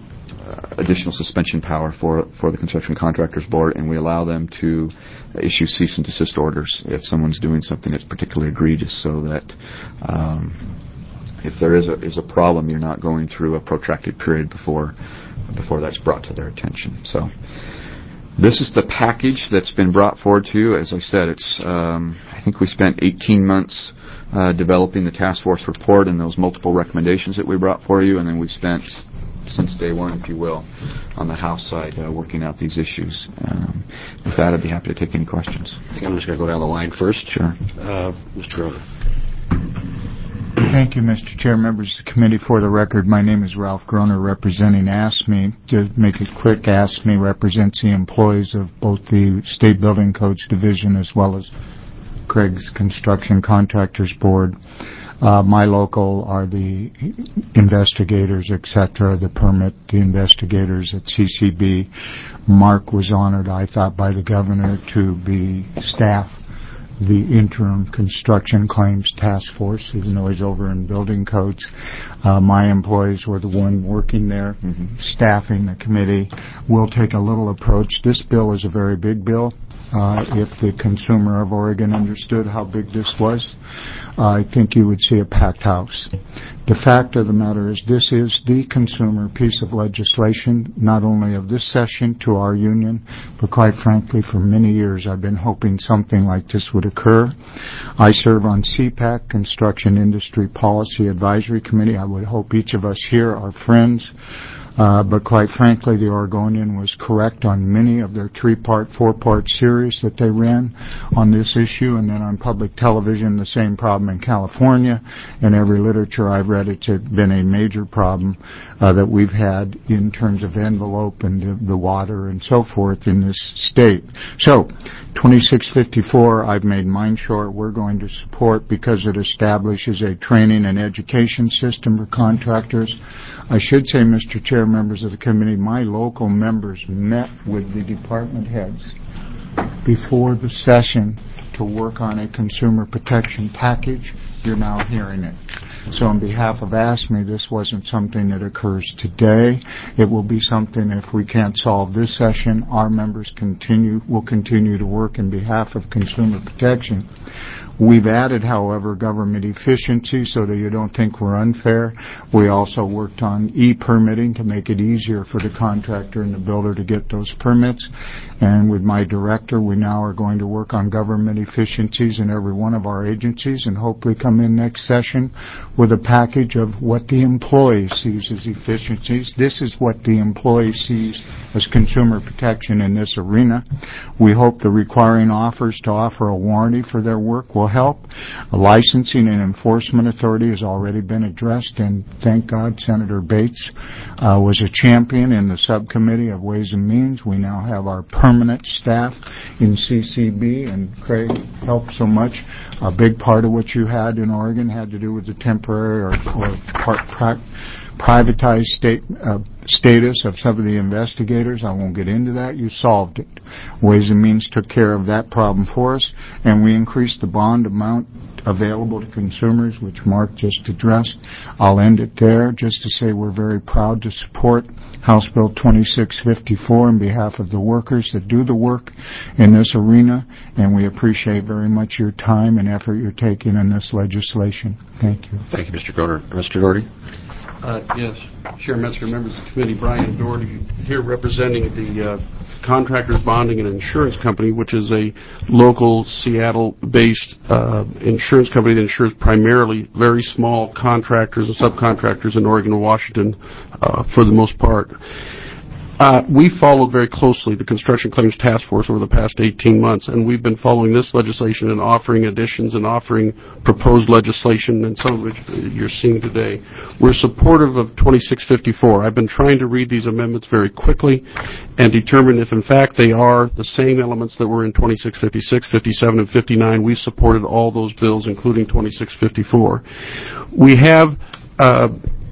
uh, additional suspension power for for the Construction Contractors Board, and we allow them to issue cease and desist orders if someone's doing something that's particularly egregious, so that um, if there is a is a problem, you're not going through a protracted period before before that's brought to their attention. So this is the package that's been brought forward to you. As I said, it's um, I think we spent eighteen months uh, developing the task force report and those multiple recommendations that we brought for you, and then we've spent since day one, if you will, on the House side uh, working out these issues. Um, with that, I'd be happy to take any questions. I think I'm just going to go down the line first. Sure. Uh, Mister Grover. Thank you, Mister Chair, members of the committee. For the record, my name is Ralph Groner, representing ASME. To make it quick, ASME represents the employees of both the State Building Codes Division as well as Craig's Construction Contractors Board. Uh, my local are the investigators, et cetera, the permit, the investigators at C C B. Mark was honored, I thought, by the governor to be staff the interim construction claims task force, even though he's over in building codes. Uh, my employees were the one working there, mm-hmm. staffing the committee. We'll take a little approach. This bill is a very big bill. Uh, if the consumer of Oregon understood how big this was, uh, I think you would see a packed house. The fact of the matter is this is the consumer piece of legislation, not only of this session to our union, but quite frankly, for many years I've been hoping something like this would occur. I serve on C PAC, Construction Industry Policy Advisory Committee. I would hope each of us here are friends. Uh, but quite frankly, the Oregonian was correct on many of their three-part, four-part series that they ran on this issue. And then on public television, the same problem in California. In every literature I've read, it's been a major problem uh, that we've had in terms of envelope and the, the water and so forth in this state. So, twenty-six fifty-four, I've made mine short. We're going to support because it establishes a training and education system for contractors. I should say, Mister Chair, members of the committee, my local members met with the department heads before the session to work on a consumer protection package. You're now hearing it. So on behalf of ASME, this wasn't something that occurs today. It will be something, if we can't solve this session, our members continue will continue to work in behalf of consumer protection. We've added, however, government efficiency so that you don't think we're unfair. We also worked on e-permitting to make it easier for the contractor and the builder to get those permits. And with my director, we now are going to work on government efficiencies in every one of our agencies and hopefully come in next session with a package of what the employee sees as efficiencies. This is what the employee sees as consumer protection in this arena. We hope the requiring offers to offer a warranty for their work will help. A licensing and enforcement authority has already been addressed, and thank God Senator Bates uh, was a champion in the subcommittee of Ways and Means. We now have our permanent staff in C C B, and Craig helped so much. A big part of what you had in Oregon had to do with the temporary or, or part pri- privatized state uh, status of some of the investigators. I won't get into that. You solved it. Ways and Means took care of that problem for us, and we increased the bond amount available to consumers, which Mark just addressed. I'll end it there just to say we're very proud to support House Bill twenty-six fifty-four on behalf of the workers that do the work in this arena, and we appreciate very much your time and effort you're taking in this legislation. Thank you. Thank you, Mister Doherty. Mister Doherty? Uh, yes, Chair Metzger, members of the committee, Brian Doherty here representing the uh, Contractors Bonding and Insurance Company, which is a local Seattle-based uh, insurance company that insures primarily very small contractors and subcontractors in Oregon and Washington uh, for the most part. Uh, we followed very closely the Construction Claims Task Force over the past eighteen months, and we've been following this legislation and offering additions and offering proposed legislation, and some of which you're seeing today. We're supportive of twenty-six fifty-four. I've been trying to read these amendments very quickly and determine if, in fact, they are the same elements that were in twenty-six fifty-six, fifty-seven, and fifty-nine. We supported all those bills, including twenty-six fifty-four. We have... Uh,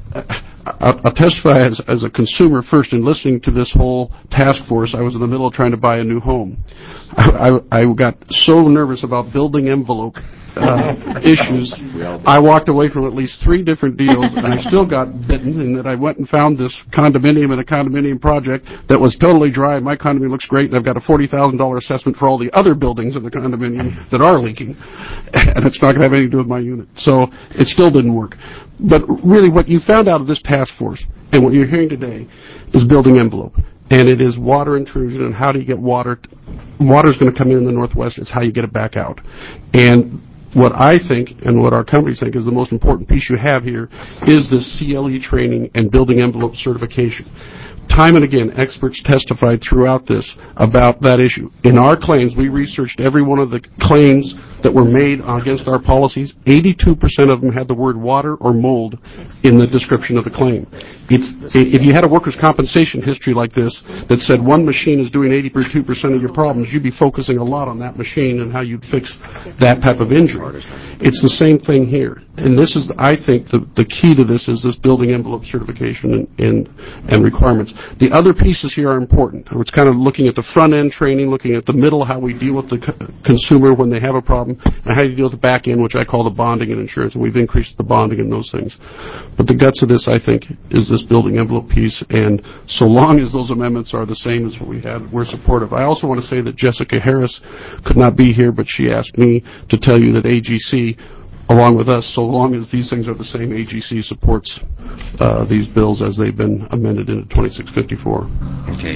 I'll testify as, as a consumer first. In listening to this whole task force, I was in the middle of trying to buy a new home. I, I, I got so nervous about building envelope uh, issues. I walked away from at least three different deals, and I still got bitten in that I went and found this condominium and a condominium project that was totally dry. My condominium looks great, and I've got a forty thousand dollars assessment for all the other buildings in the condominium that are leaking, and it's not going to have anything to do with my unit. So it still didn't work. But really what you found out of this task force and what you're hearing today is building envelope. And it is water intrusion and how do you get water. Water's going to come in in the Northwest. It's how you get it back out. And what I think and what our companies think is the most important piece you have here is this C L E training and building envelope certification. Time and again, experts testified throughout this about that issue. In our claims, we researched every one of the claims that were made against our policies. eighty-two percent of them had the word water or mold in the description of the claim. It's, if you had a workers' compensation history like this that said one machine is doing eighty-two percent of your problems, you'd be focusing a lot on that machine and how you'd fix that type of injury. It's the same thing here. And this is, I think, the, the key to this is this building envelope certification and, and, and requirements. The other pieces here are important. It's kind of looking at the front end training, looking at the middle, how we deal with the co- consumer when they have a problem, and how you deal with the back end, which I call the bonding and insurance. And we've increased the bonding and those things. But the guts of this, I think, is this building envelope piece. And so long as those amendments are the same as what we had, we're supportive. I also want to say that Jessica Harris could not be here, but she asked me to tell you that A G C, along with us, so long as these things are the same, A G C supports uh, these bills as they've been amended into twenty-six fifty-four. Okay.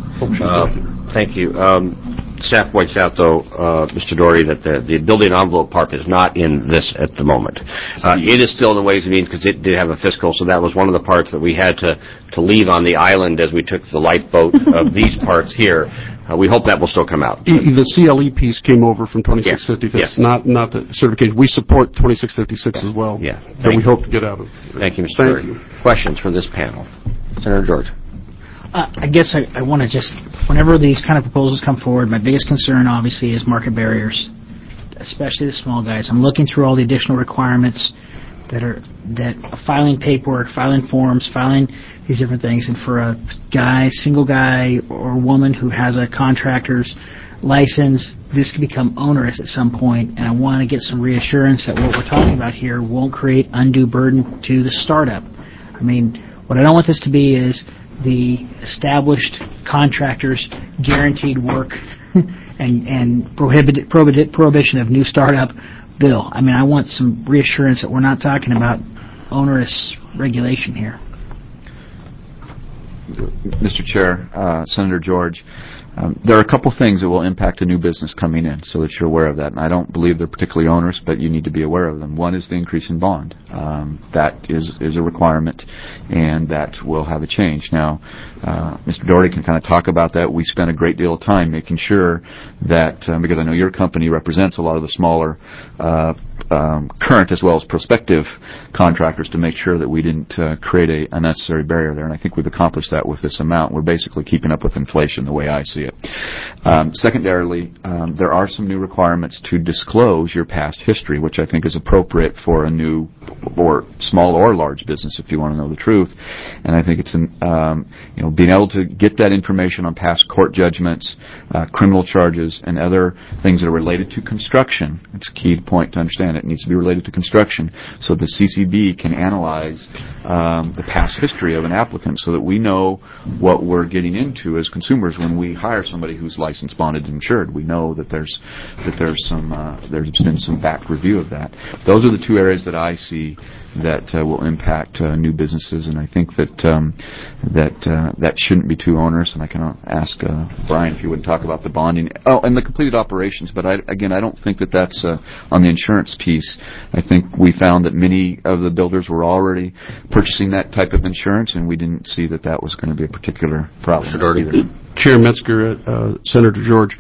Uh, thank you. Um, staff points out, though, uh, Mister Doherty, that the, the building envelope part is not in this at the moment. Uh, it is still in the Ways and Means because it did have a fiscal, so that was one of the parts that we had to, to leave on the island as we took the lifeboat of these parts here. Uh, we hope that will still come out. The C L E piece came over from twenty-six fifty-six, yes. not not the certification. We support twenty-six fifty-six yeah. as well. Yeah. That we you. hope to get out of. Thank you, Mister Thank Doherty. you. Questions from this panel? Senator George. Uh, I guess I, I want to just, whenever these kind of proposals come forward, my biggest concern obviously is market barriers, especially the small guys. I'm looking through all the additional requirements that are that filing paperwork, filing forms, filing these different things, and for a guy, single guy or woman who has a contractor's license, this could become onerous at some point, and I want to get some reassurance that what we're talking about here won't create undue burden to the startup. I mean, what I don't want this to be is the established contractors guaranteed work and, and prohibit, prohibit, prohibition of new startup bill. I mean, I want some reassurance that we're not talking about onerous regulation here. Mister Chair, uh, Senator George, um, there are a couple things that will impact a new business coming in, so that you're aware of that. And I don't believe they're particularly onerous, but you need to be aware of them. One is the increase in bond. Um, that is is a requirement, and that will have a change. Now, uh, Mister Doherty can kind of talk about that. We spent a great deal of time making sure that, um, because I know your company represents a lot of the smaller uh, um, current as well as prospective contractors, to make sure that we didn't uh, create a unnecessary barrier there. And I think we've accomplished that with this amount. We're basically keeping up with inflation the way I see it. Um, secondarily, um, there are some new requirements to disclose your past history, which I think is appropriate for a new or small or large business, if you want to know the truth. And I think it's an, um, you know, being able to get that information on past court judgments, uh, criminal charges, and other things that are related to construction. It's a key point to understand. It needs to be related to construction, so the C C B can analyze um, the past history of an applicant, so that we know what we're getting into as consumers when we hire somebody who's licensed, bonded, and insured. We know that there's that there's some uh, there's been some back review of that. Those are the two areas that I see that uh, will impact uh, new businesses, and I think that um, that uh, that shouldn't be too onerous. And I can ask uh, Brian if you would talk about the bonding. Oh, and the completed operations. But I, again, I don't think that that's uh, on the insurance piece. I think we found that many of the builders were already purchasing that type of insurance, and we didn't see that that was going to be a particular problem either. Chair Metzger, uh, Senator George.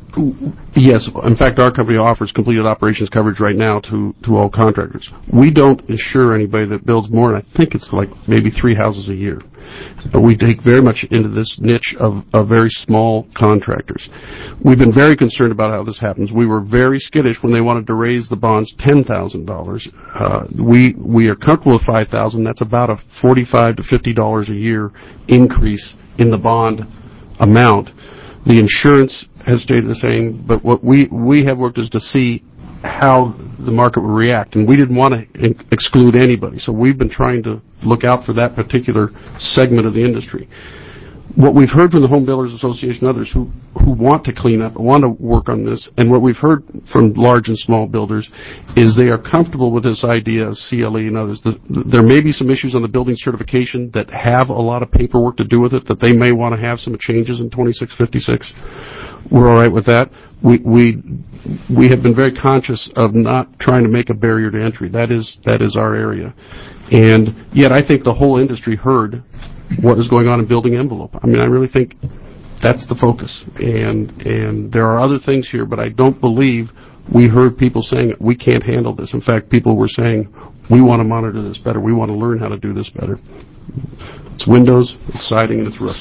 Yes, in fact, our company offers completed operations coverage right now to, to all contractors. We don't insure anybody that builds more, and I think it's like maybe three houses a year. But we take very much into this niche of, of very small contractors. We've been very concerned about how this happens. We were very skittish when they wanted to raise the bonds ten thousand dollars. Uh, we we are comfortable with five thousand dollars. That's about a forty-five to fifty dollars a year increase in the bond amount. The insurance has stayed the same, but what we, we have worked is to see how the market will react, and we didn't want to in- exclude anybody, so we've been trying to look out for that particular segment of the industry. What we've heard from the Home Builders Association and others who, who want to clean up, want to work on this, and what we've heard from large and small builders is they are comfortable with this idea of C L E and others. The, there may be some issues on the building certification that have a lot of paperwork to do with it, that they may want to have some changes in twenty-six fifty-six. We're all right with that. We, we, we have been very conscious of not trying to make a barrier to entry. That is, that is our area. And yet I think the whole industry heard what is going on in building envelope. I mean, I really think that's the focus. And and there are other things here, but I don't believe we heard people saying we can't handle this. In fact, people were saying we want to monitor this better. We want to learn how to do this better. It's windows, it's siding, and it's roof.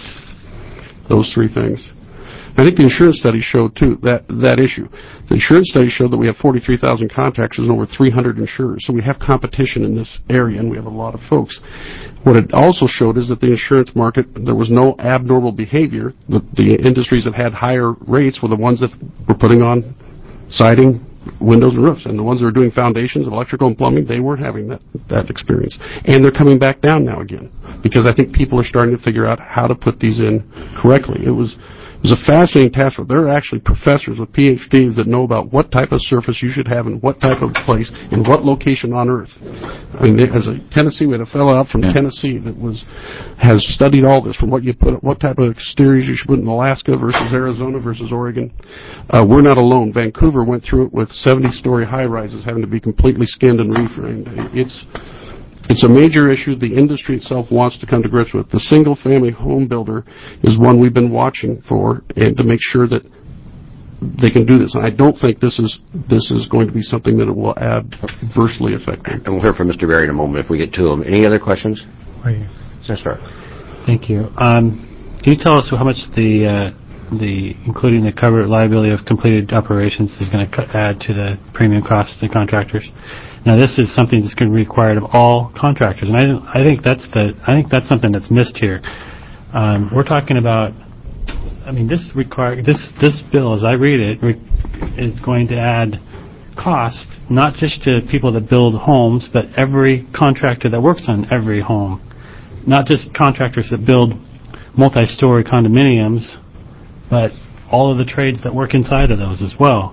Those three things. I think the insurance study showed, too, that, that issue. The insurance study showed that we have forty-three thousand contractors and over three hundred insurers. So we have competition in this area, and we have a lot of folks. What it also showed is that the insurance market, there was no abnormal behavior. The, the industries that had higher rates were the ones that were putting on siding, windows, and roofs. And the ones that were doing foundations, electrical, and plumbing, they weren't having that, that experience. And they're coming back down now again, because I think people are starting to figure out how to put these in correctly. It was... It was a fascinating task. There are actually professors with P H Ds that know about what type of surface you should have in what type of place in what location on Earth. I mean, there's a Tennessee, we had a fellow out from yeah. Tennessee that was has studied all this, from what you put, what type of exteriors you should put in Alaska versus Arizona versus Oregon. Uh, we're not alone. Vancouver went through it with seventy-story high-rises having to be completely skinned and reframed. It's It's a major issue the industry itself wants to come to grips with. The single-family home builder is one we've been watching for, and to make sure that they can do this. And I don't think this is this is going to be something that it will adversely affect them. And we'll hear from Mister Berry in a moment if we get to him. Any other questions? Senator. Thank you. Um, can you tell us how much the uh, the including the covered liability of completed operations is going to add to the premium costs to contractors? Now, this is something that's going to be required of all contractors, and I, I think that's the I think that's something that's missed here. Um, we're talking about, I mean, this require this this bill, as I read it, re, is going to add cost not just to people that build homes, but every contractor that works on every home, not just contractors that build multi-story condominiums, but all of the trades that work inside of those as well.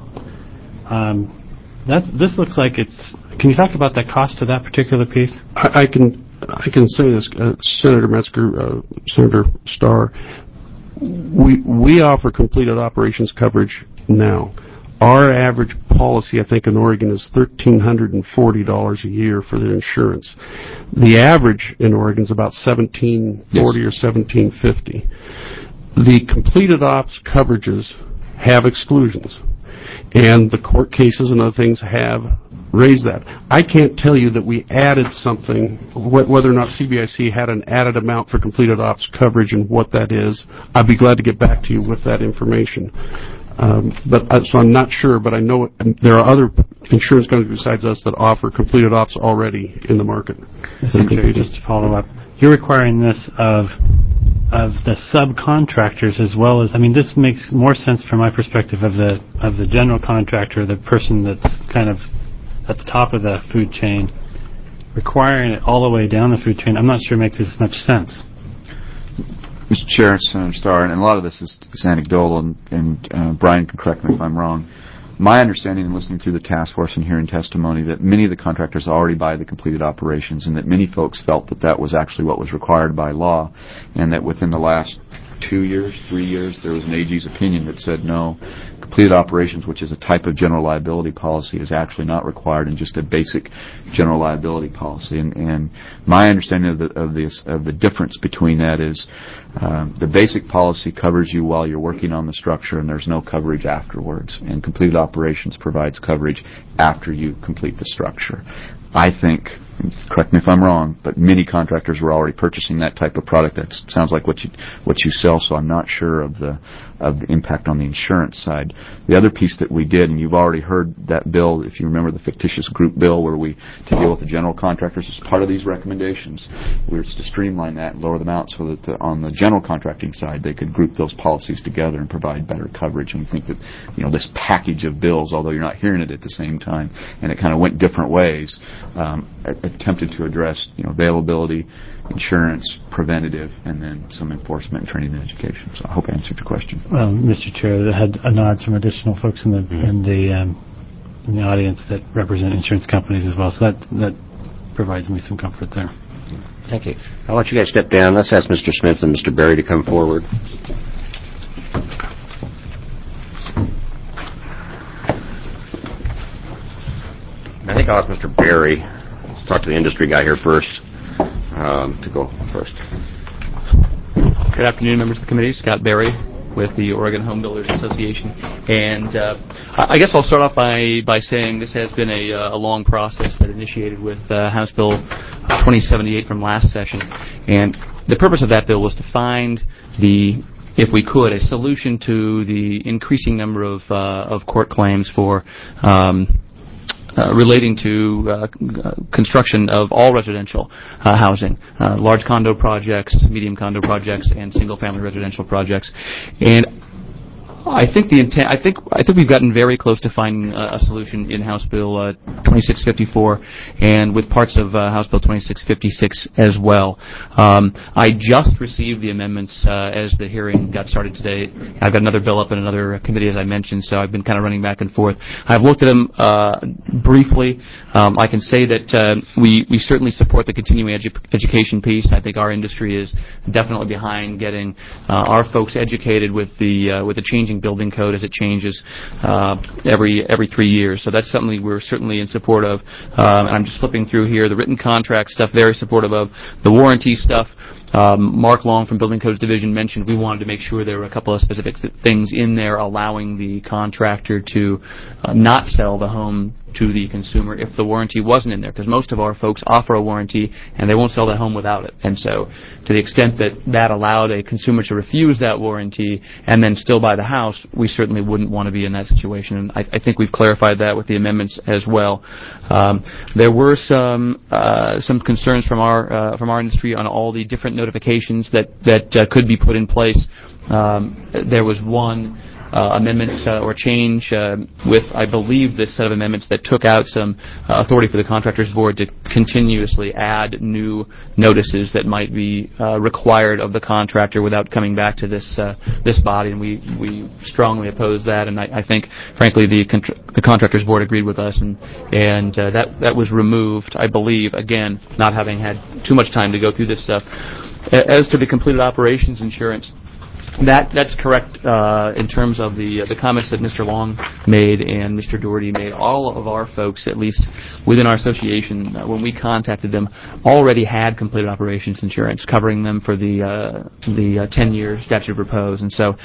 Um, that's this looks like it's. Can you talk about that cost to that particular piece? I, I can I can say this, uh, Senator Metzger, uh, Senator Starr, we we offer completed operations coverage now. Our average policy, I think, in Oregon is one thousand three hundred forty dollars a year for the insurance. The average in Oregon is about seventeen forty or seventeen fifty. The completed ops coverages have exclusions, and the court cases and other things have raised that. I can't tell you that we added something, wh- whether or not C B I C had an added amount for completed ops coverage and what that is. I'd be glad to get back to you with that information. Um, but uh, so I'm not sure, but I know there are other insurance companies besides us that offer completed ops already in the market. Mister Chair, just to follow up, you're requiring this of of the subcontractors as well as, I mean, this makes more sense from my perspective of the of the general contractor, the person that's kind of at the top of the food chain, requiring it all the way down the food chain. I'm not sure it makes as much sense. Mister Chair, Senator Starr, and a lot of this is, is anecdotal, and, and uh, Brian can correct me if I'm wrong. My understanding in listening through the task force and hearing testimony that many of the contractors already buy the completed operations, and that many folks felt that that was actually what was required by law, and that within the last two years, three years, there was an A G's opinion that said no, completed operations, which is a type of general liability policy, is actually not required in just a basic general liability policy. And, and my understanding of the of the of the difference between that is um, the basic policy covers you while you're working on the structure, and there's no coverage afterwards. And completed operations provides coverage after you complete the structure. I think, correct me if I'm wrong, but many contractors were already purchasing that type of product. That sounds like what you what you sell, so I'm not sure of the of the impact on the insurance side. The other piece that we did, and you've already heard that bill, if you remember the fictitious group bill where we, to deal with the general contractors, as part of these recommendations, we were to streamline that and lower them out so that the, on the general contracting side they could group those policies together and provide better coverage. And we think that, you know, this package of bills, although you're not hearing it at the same time, and it kind of went different ways, um, attempted to address, you know, availability, insurance, preventative, and then some enforcement and training and education. So I hope I answered your question. Well, Mister Chair, I had a nod from additional folks in the mm-hmm. in the um, in the audience that represent insurance companies as well. So that that provides me some comfort there. Thank you. I'll let you guys step down. Let's ask Mister Smith and Mister Berry to come forward. I think I'll ask Mister Berry, let's talk to the industry guy here first, um, to go first. Good afternoon, members of the committee. Scott Berry with the Oregon Home Builders Association. And uh, I guess I'll start off by, by saying this has been a, a long process that initiated with uh, House Bill twenty seventy-eight from last session. And the purpose of that bill was to find the, if we could, a solution to the increasing number of, uh, of court claims for um, Uh, relating to uh, construction of all residential uh, housing, uh, large condo projects, medium condo projects, and single-family residential projects. And I think the intent. I think I think we've gotten very close to finding a, a solution in House Bill uh, twenty-six fifty-four, and with parts of uh, House Bill twenty-six fifty-six as well. Um, I just received the amendments uh, as the hearing got started today. I've got another bill up in another committee, as I mentioned, so I've been kind of running back and forth. I've looked at them uh, briefly. Um, I can say that uh, we we certainly support the continuing edu- education piece. I think our industry is definitely behind getting uh, our folks educated with the uh, with the changing building code as it changes uh, every every three years. So that's something we're certainly in support of. Um, I'm just flipping through here. The written contract stuff, very supportive of. The warranty stuff, um, Mark Long from Building Codes Division mentioned we wanted to make sure there were a couple of specific things in there allowing the contractor to uh, not sell the home to the consumer if the warranty wasn't in there, because most of our folks offer a warranty and they won't sell the home without it. And so to the extent that that allowed a consumer to refuse that warranty and then still buy the house, we certainly wouldn't want to be in that situation. And I, I think we've clarified that with the amendments as well. Um, there were some uh, some concerns from our uh, from our industry on all the different notifications that, that uh, could be put in place. Um, there was one uh, amendment uh, or change uh, with, I believe, this set of amendments that took out some uh, authority for the Contractors Board to continuously add new notices that might be uh, required of the contractor without coming back to this uh, this body, and we, we strongly oppose that. And I, I think, frankly, the contra- the Contractors Board agreed with us, and and uh, that that was removed, I believe, again, not having had too much time to go through this stuff. As to the completed operations insurance, that that's correct uh, in terms of the uh, the comments that Mister Long made and Mister Doherty made. All of our folks, at least within our association, uh, when we contacted them, already had completed operations insurance covering them for the uh, the uh, ten-year statute of repose, and so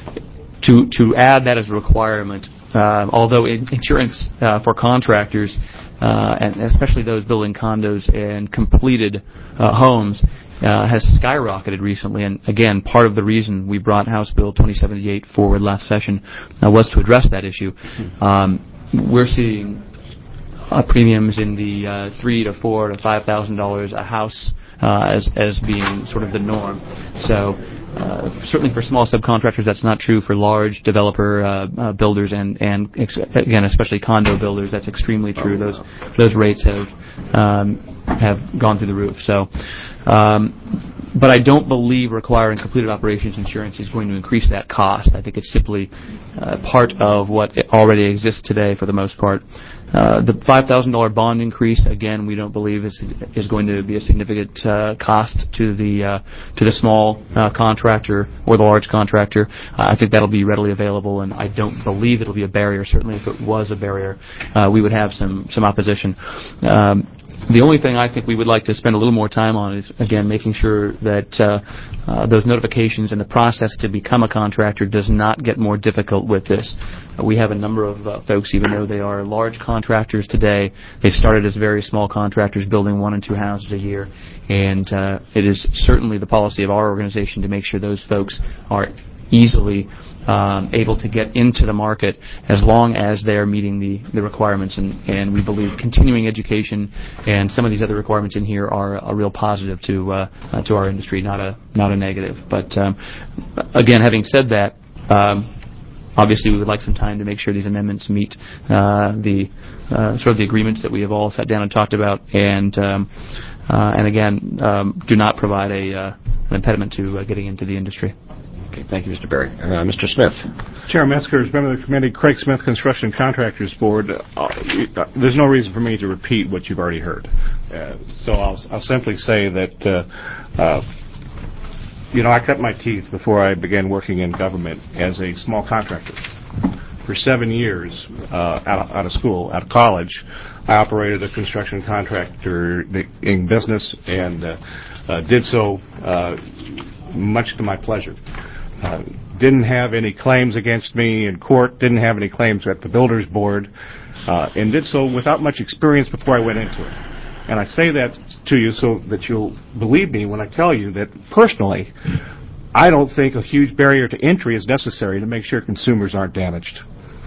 to to add that as a requirement, uh, although in insurance uh, for contractors, uh, and especially those building condos and completed uh, homes, Uh, has skyrocketed recently, and again, part of the reason we brought House Bill twenty seventy-eight forward last session uh, was to address that issue. Um, we're seeing uh, premiums in the uh, three to four to five thousand dollars a house uh, as as being sort of the norm. So. Uh, certainly for small subcontractors, that's not true for large developer uh, uh, builders and, and ex- again, especially condo builders. That's extremely true. Those those rates have um, have gone through the roof. So, um, but I don't believe requiring completed operations insurance is going to increase that cost. I think it's simply uh, part of what already exists today for the most part. Uh, the five thousand dollars bond increase, again, we don't believe is is going to be a significant uh, cost to the uh, to the small uh, contractor or the large contractor. Uh, I think that'll be readily available, and I don't believe it'll be a barrier. Certainly, if it was a barrier, uh, we would have some some opposition. Um, The only thing I think we would like to spend a little more time on is, again, making sure that uh, uh, those notifications and the process to become a contractor does not get more difficult with this. Uh, we have a number of uh, folks, even though they are large contractors today, they started as very small contractors building one and two houses a year. And uh, it is certainly the policy of our organization to make sure those folks are easily Um, able to get into the market as long as they are meeting the, the requirements. And, and we believe continuing education and some of these other requirements in here are a real positive to uh, uh, to our industry, not a not a negative. But um, again, having said that, um, obviously we would like some time to make sure these amendments meet uh, the uh, sort of the agreements that we have all sat down and talked about, and um, uh, and again, um, do not provide a uh, an impediment to uh, getting into the industry. Okay, thank you, Mister Berry. Uh, Mister Smith. Chair Metzger, as member of the committee, Craig Smith, Construction Contractors Board, uh, uh, there's no reason for me to repeat what you've already heard. Uh, so I'll, I'll simply say that, uh, uh, you know, I cut my teeth before I began working in government as a small contractor. For seven years, uh, out, of, out of school, out of college, I operated a construction contractor in business and uh, uh, did so uh, much to my pleasure. Uh, didn't have any claims against me in court, didn't have any claims at the Builders Board, uh, and did so without much experience before I went into it. And I say that to you so that you'll believe me when I tell you that, personally, I don't think a huge barrier to entry is necessary to make sure consumers aren't damaged.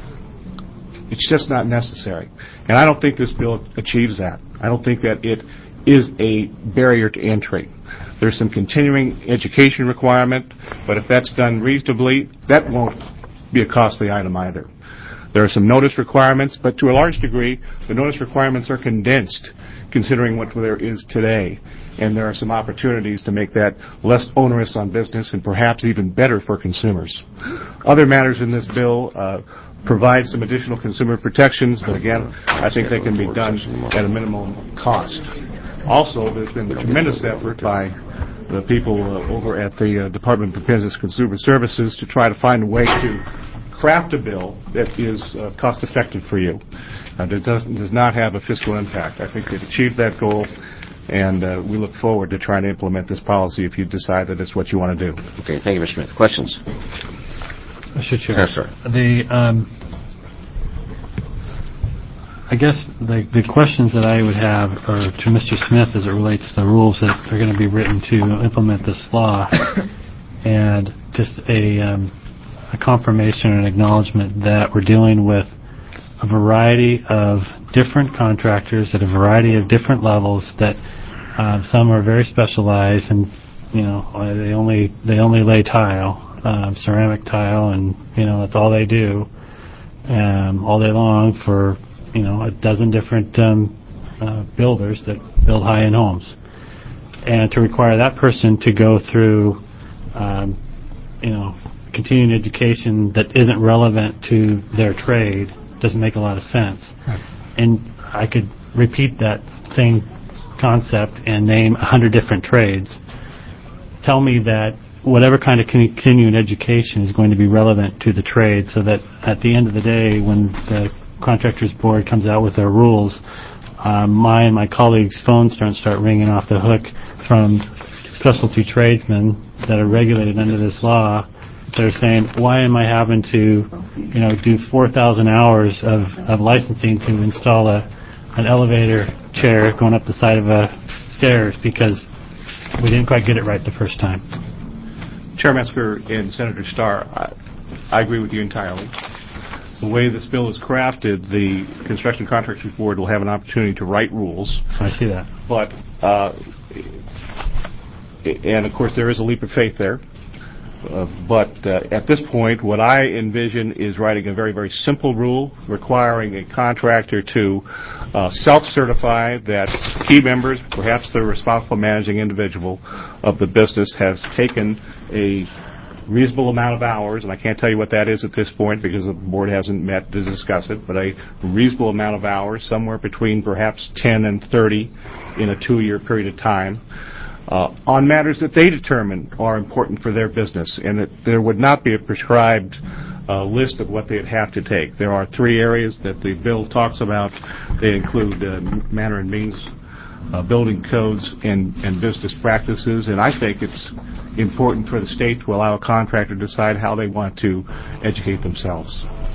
It's just not necessary. And I don't think this bill achieves that. I don't think that it is a barrier to entry. There's some continuing education requirement, but if that's done reasonably, that won't be a costly item either. There are some notice requirements, but to a large degree, the notice requirements are condensed, considering what there is today. And there are some opportunities to make that less onerous on business and perhaps even better for consumers. Other matters in this bill uh, provide some additional consumer protections, but again, I think they can be done at a minimum cost. Also, there's been tremendous effort by the people uh, over at the uh, Department of Business and Consumer Services to try to find a way to craft a bill that is uh, cost-effective for you, uh, that does, does not have a fiscal impact. I think they've achieved that goal, and uh, we look forward to trying to implement this policy if you decide that it's what you want to do. Okay, thank you, Mister Smith. Questions? Mister Chair. Yes, sir. The, um, I guess the the questions that I would have are to Mister Smith as it relates to the rules that are going to be written to implement this law, and just a, um, a confirmation and acknowledgement that we're dealing with a variety of different contractors at a variety of different levels. That uh, some are very specialized, and you know they only they only lay tile, um, ceramic tile, and you know that's all they do um, all day long for you know a dozen different um, uh, builders that build high-end homes, and to require that person to go through um, you know continuing education that isn't relevant to their trade doesn't make a lot of sense. Right. And I could repeat that same concept and name a hundred different trades. Tell me that whatever kind of continuing education is going to be relevant to the trade, so that at the end of the day, when the contractors board comes out with their rules, uh, my and my colleagues' phones don't start ringing off the hook from specialty tradesmen that are regulated under this law. They're saying, why am I having to, you know, do four thousand hours of, of licensing to install a an elevator chair going up the side of a stairs because we didn't quite get it right the first time? Chair Metzger and Senator Starr, I, I agree with you entirely. The way this bill is crafted, the Construction Contractors Board will have an opportunity to write rules. I see that. But, uh, and of course there is a leap of faith there. Uh, but uh, at this point, what I envision is writing a very, very simple rule requiring a contractor to uh, self-certify that key members, perhaps the responsible managing individual of the business, has taken a reasonable amount of hours, and I can't tell you what that is at this point because the board hasn't met to discuss it, but a reasonable amount of hours, somewhere between perhaps ten and thirty in a two-year period of time, Uh, on matters that they determine are important for their business, and that there would not be a prescribed uh, list of what they'd have to take. There are three areas that the bill talks about. They include uh, manner and means, uh, building codes, and, and business practices, and I think it's important for the state to allow a contractor to decide how they want to educate themselves.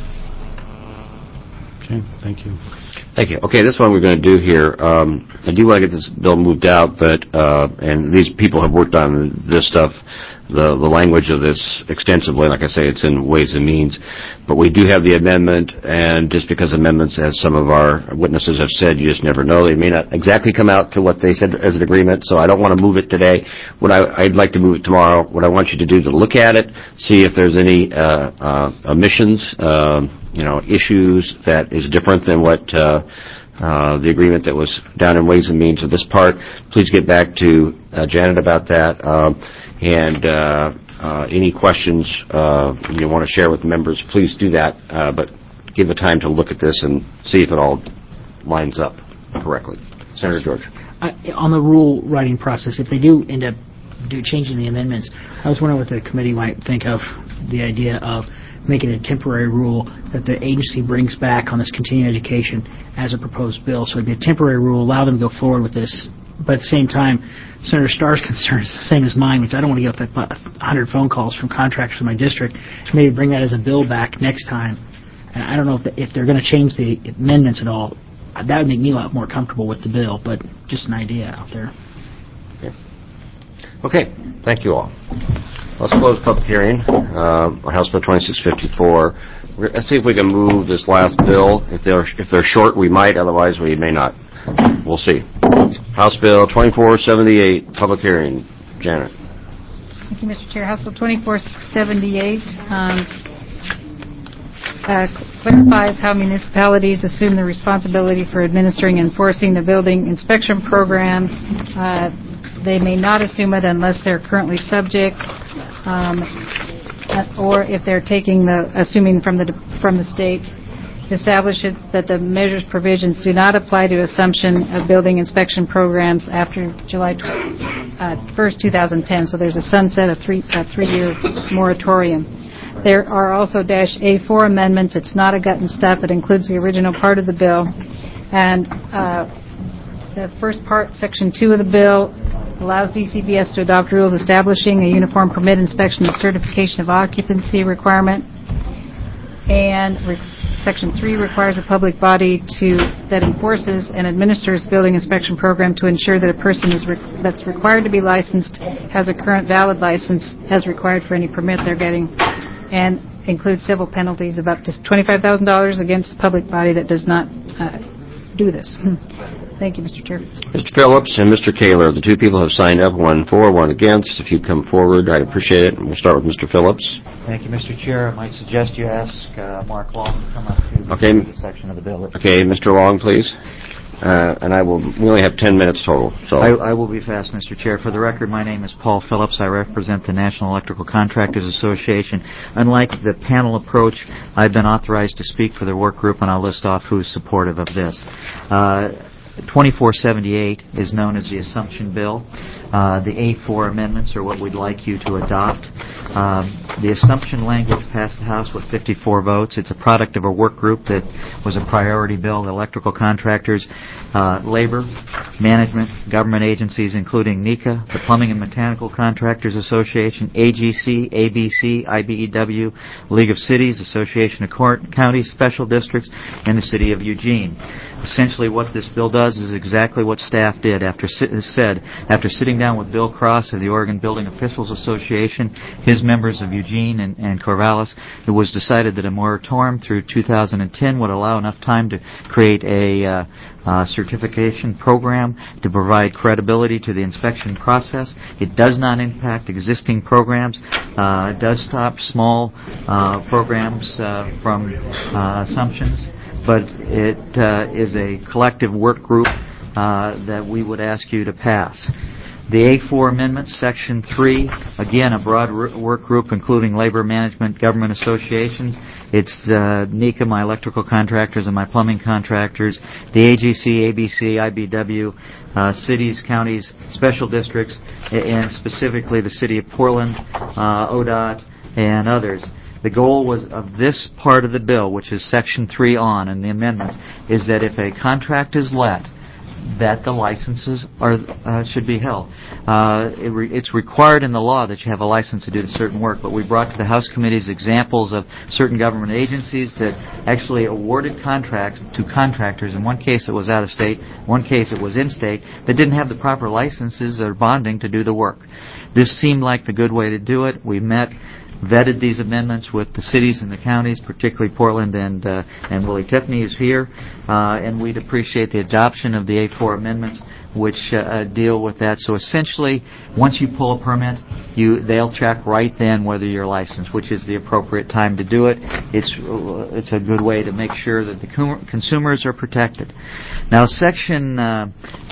Okay, thank you. Thank you. Okay, this one we're going to do here. Um, I do want to get this bill moved out, but uh, and these people have worked on this stuff, the the language of this extensively. Like I say, it's in Ways and Means, but we do have the amendment, and just because amendments, as some of our witnesses have said, you just never know. They may not exactly come out to what they said as an agreement, so I don't want to move it today. What I, I'd like to move it tomorrow. What I want you to do is to look at it, see if there's any uh, uh, omissions, um, you know, issues that is different than what uh, uh, the agreement that was down in Ways and Means of this part. Please get back to uh, Janet about that. Um, and uh, uh, any questions uh, you want to share with members, please do that. Uh, but give a time to look at this and see if it all lines up correctly. Senator George. Uh, on the rule writing process, if they do end up do changing the amendments, I was wondering what the committee might think of the idea of making it a temporary rule that the agency brings back on this continuing education as a proposed bill. So it'd be a temporary rule, allow them to go forward with this. But at the same time, Senator Starr's concern is the same as mine, which I don't want to get one hundred phone calls from contractors in my district. Maybe bring that as a bill back next time. And I don't know if, the, if they're going to change the amendments at all. That would make me a lot more comfortable with the bill, but just an idea out there. Okay, okay. Thank you all. Let's close the public hearing uh, on House Bill twenty-six fifty-four. Let's see if we can move this last bill. If they're if they're short, we might. Otherwise, we may not. We'll see. House Bill twenty-four seventy-eight, public hearing. Janet. Thank you, Mister Chair. House Bill twenty-four seventy-eight um, uh, clarifies how municipalities assume the responsibility for administering and enforcing the building inspection program. Uh, they may not assume it unless they're currently subject. Um, or if they're taking the, assuming from the from the state, establish it that the measures provisions do not apply to assumption of building inspection programs after July first, two thousand ten. So there's a sunset, a three a three-year moratorium. There are also dash A four amendments. It's not a gut and stuff. It includes the original part of the bill, and uh, the first part, section two of the bill, allows D C B S to adopt rules establishing a uniform permit inspection and certification of occupancy requirement. And re- Section three requires a public body to that enforces and administers building inspection program to ensure that a person is re- that's required to be licensed has a current valid license as required for any permit they're getting, and includes civil penalties of up to twenty-five thousand dollars against a public body that does not uh, do this. Thank you, Mister Chair. Mister Phillips and Mister Kaler, the two people have signed up, one for, one against. If you come forward, I'd appreciate it. We'll start with Mister Phillips. Thank you, Mister Chair. I might suggest you ask uh, Mark Long to come up to Okay. the section of the bill. Okay, Mister Long, please. Uh, and I will. We only have ten minutes total. So I, I will be fast, Mister Chair. For the record, my name is Paul Phillips. I represent the National Electrical Contractors Association. Unlike the panel approach, I've been authorized to speak for the work group, and I'll list off who's supportive of this. Uh, twenty-four seventy-eight is known as the Assumption Bill. Uh, the A four amendments are what we'd like you to adopt. Um, the Assumption language passed the House with fifty-four votes. It's a product of a work group that was a priority bill. The electrical contractors, uh, labor, management, government agencies, including NECA, the Plumbing and Mechanical Contractors Association, A G C, A B C, I B E W, League of Cities, Association of Court, Counties, Special Districts, and the City of Eugene. Essentially, what this bill does is exactly what staff did after sit, said after sitting down with Bill Cross of the Oregon Building Officials Association, his members of Eugene and, and Corvallis. It was decided that a moratorium through two thousand ten would allow enough time to create a uh, uh, certification program to provide credibility to the inspection process. It does not impact existing programs. Uh, it does stop small uh, programs uh, from uh, assumptions. But it uh, is a collective work group uh, that we would ask you to pass. The A four Amendment, Section three, again, a broad r- work group including labor, management, government associations. It's uh, NECA, my electrical contractors, and my plumbing contractors, the A G C, A B C, I B W, uh, cities, counties, special districts, and specifically the City of Portland, uh, O D O T, and others. The goal was of this part of the bill, which is Section three on and the amendments, is that if a contract is let, that the licenses are uh, should be held. Uh, it re- it's required in the law that you have a license to do certain work, but we brought to the House committees examples of certain government agencies that actually awarded contracts to contractors. In one case it was out of state, one case it was in state, that didn't have the proper licenses or bonding to do the work. This seemed like the good way to do it. We met, vetted these amendments with the cities and the counties, particularly Portland and uh, and Willie Tiffany is here, uh, and we'd appreciate the adoption of the A four amendments, which uh, deal with that. So essentially, once you pull a permit, you they'll check right then whether you're licensed, which is the appropriate time to do it. It's uh, it's a good way to make sure that the com- consumers are protected. Now, section uh,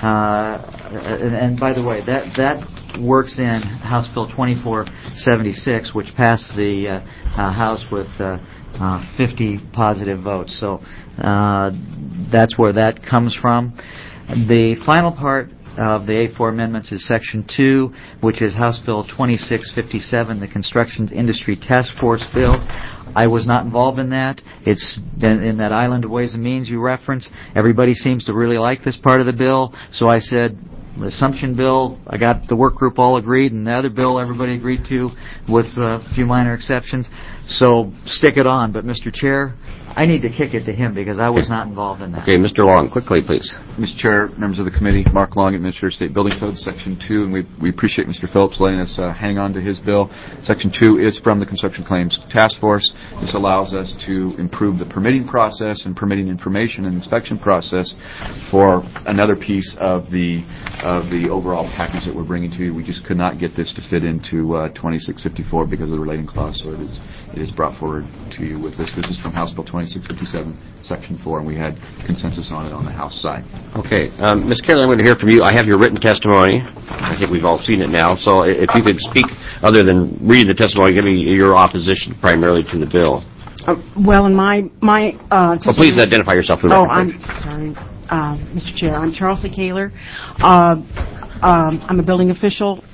uh, and, and by the way, that that. works in House Bill twenty-four seventy-six, which passed the uh, uh, House with uh, uh, fifty positive votes. So uh, that's where that comes from. The final part of the A four amendments is Section two, which is House Bill twenty-six fifty-seven, the Construction Industry Task Force Bill. I was not involved in that. It's in, in that island of Ways and Means you reference. Everybody seems to really like this part of the bill, so I said, the Assumption Bill, I got the work group all agreed, and the other bill everybody agreed to with a few minor exceptions. So stick it on. But, Mister Chair, I need to kick it to him because I was not involved in that. Okay, Mister Long, quickly, please. Mister Chair, members of the committee, Mark Long, Administrator of State Building Code, Section two, and we, we appreciate Mister Phillips letting us uh, hang on to his bill. Section two is from the Construction Claims Task Force. This allows us to improve the permitting process and permitting information and inspection process for another piece of the of the overall package that we're bringing to you. We just could not get this to fit into uh, twenty-six fifty-four because of the relating clause, so it is, it is brought forward to you with this. This is from House Bill twenty-six fifty-seven, Section four, and we had consensus on it on the House side. Okay. Um, Miz Kelly, I'm going to hear from you. I have your written testimony. I think we've all seen it now. So if you could speak, other than reading the testimony, give me your opposition primarily to the bill. Uh, well, in my my uh, well, please identify yourself for the Oh, record, I'm please. sorry, uh, Mister Chair. I'm Charles C. Kaler. Uh, um, I'm a building official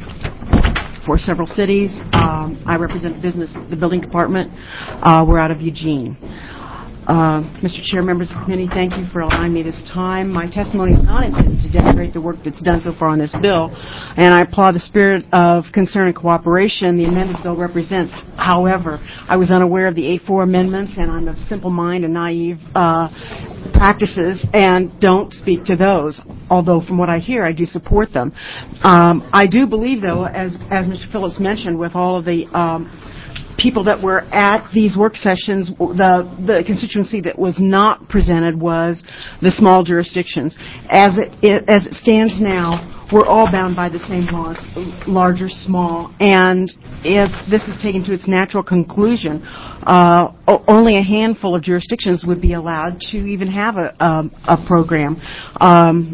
for several cities. Um, I represent the business, the building department. Uh, we're out of Eugene. Uh, Mister Chair, members of the committee, thank you for allowing me this time. My testimony is not intended to demonstrate the work that's done so far on this bill, and I applaud the spirit of concern and cooperation the amended bill represents. However, I was unaware of the A four amendments, and I'm of simple mind and naive uh, practices, and don't speak to those, although from what I hear, I do support them. Um, I do believe, though, as, as Mister Phillips mentioned, with all of the um, people that were at these work sessions, the the constituency that was not presented was the small jurisdictions. As it, it as it stands now, we're all bound by the same laws, large or small. And if this is taken to its natural conclusion, uh, o- only a handful of jurisdictions would be allowed to even have a um, a program. Um,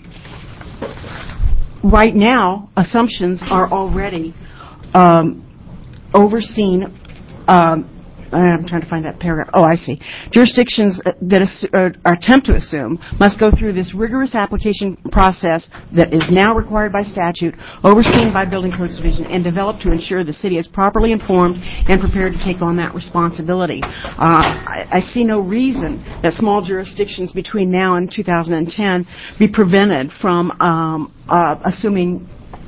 right now, assumptions are already um, overseen. Um, I'm trying to find that paragraph. Oh, I see. Jurisdictions that assu- or, or attempt to assume must go through this rigorous application process that is now required by statute, overseen by Building Codes Division, and developed to ensure the city is properly informed and prepared to take on that responsibility. Uh, I, I see no reason that small jurisdictions between now and two thousand ten be prevented from um, uh, assuming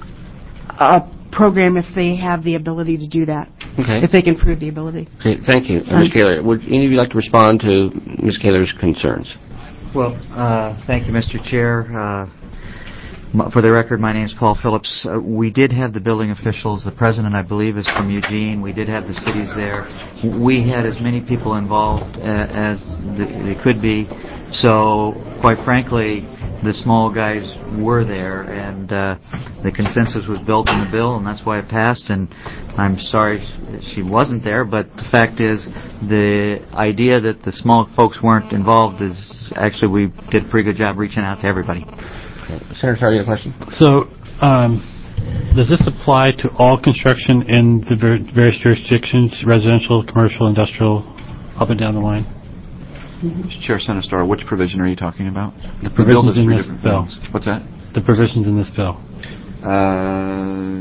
a program if they have the ability to do that. Okay. If they can prove the ability. Okay, thank you. Uh, Miz Kaler, would any of you like to respond to Miz Kaler's concerns? Well, uh, thank you, Mister Chair. Uh, m- for the record, my name is Paul Phillips. Uh, we did have the building officials. The president, I believe, is from Eugene. We did have the cities there. We had as many people involved uh, as th- they could be. So, quite frankly, the small guys were there, and uh, the consensus was built in the bill, and that's why it passed. And I'm sorry she wasn't there, but the fact is, the idea that the small folks weren't involved is actually we did a pretty good job reaching out to everybody. Okay. Senator Tardy, you have a question? So, um, does this apply to all construction in the ver- various jurisdictions, residential, commercial, industrial, up and down the line? Mister Chair, Senator Starr, which provision are you talking about? The The bill does provisions in three this different bill. things. What's that? The provisions in this bill. Uh,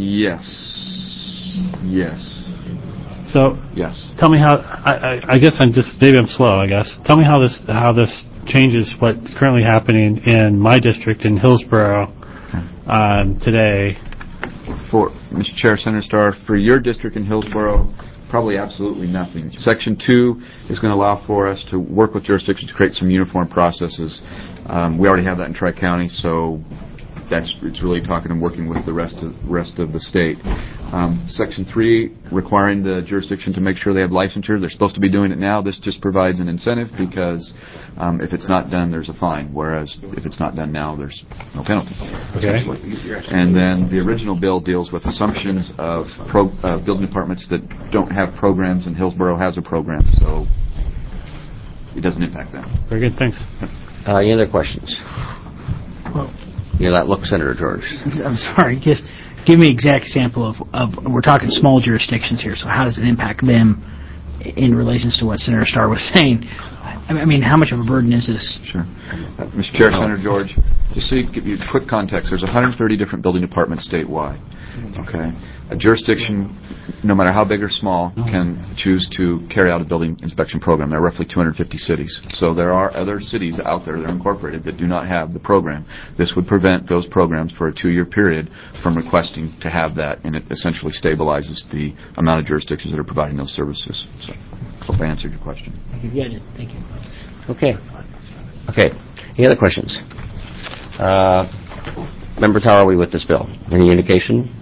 yes. Yes. So, Yes. tell me how. I, I, I guess I'm just maybe I'm slow. I guess tell me how this how this changes what's currently happening in my district in Hillsborough um, today. For Mister Chair, Senator Starr, for your district in Hillsborough, probably absolutely nothing. Section two is going to allow for us to work with jurisdictions to create some uniform processes. Um, we already have that in Tri-County, so that's it's really talking and working with the rest of rest of the state. Um, Section three, requiring the jurisdiction to make sure they have licensure. They're supposed to be doing it now. This just provides an incentive because um, if it's not done, there's a fine. Whereas if it's not done now, there's no penalty. Okay. And then the original bill deals with assumptions of pro, uh, building departments that don't have programs, and Hillsborough has a program, so it doesn't impact them. Very good. Thanks. Uh, any other questions? Well, Yeah, that look, Senator George. I'm sorry, just give me an exact sample of, of, we're talking small jurisdictions here, so how does it impact them in relation to what Senator Starr was saying? I mean, how much of a burden is this? Sure. Uh, Mister Chair, Senator George, just so you give you quick context, there's one hundred thirty different building departments statewide. Okay. A jurisdiction, no matter how big or small, can choose to carry out a building inspection program. There are roughly two hundred fifty cities. So there are other cities out there that are incorporated that do not have the program. This would prevent those programs for a two-year period from requesting to have that, and it essentially stabilizes the amount of jurisdictions that are providing those services. So I hope I answered your question. Yeah, I did. Thank you. Okay. Okay. Any other questions? Uh, members, how are we with this bill? Any indication?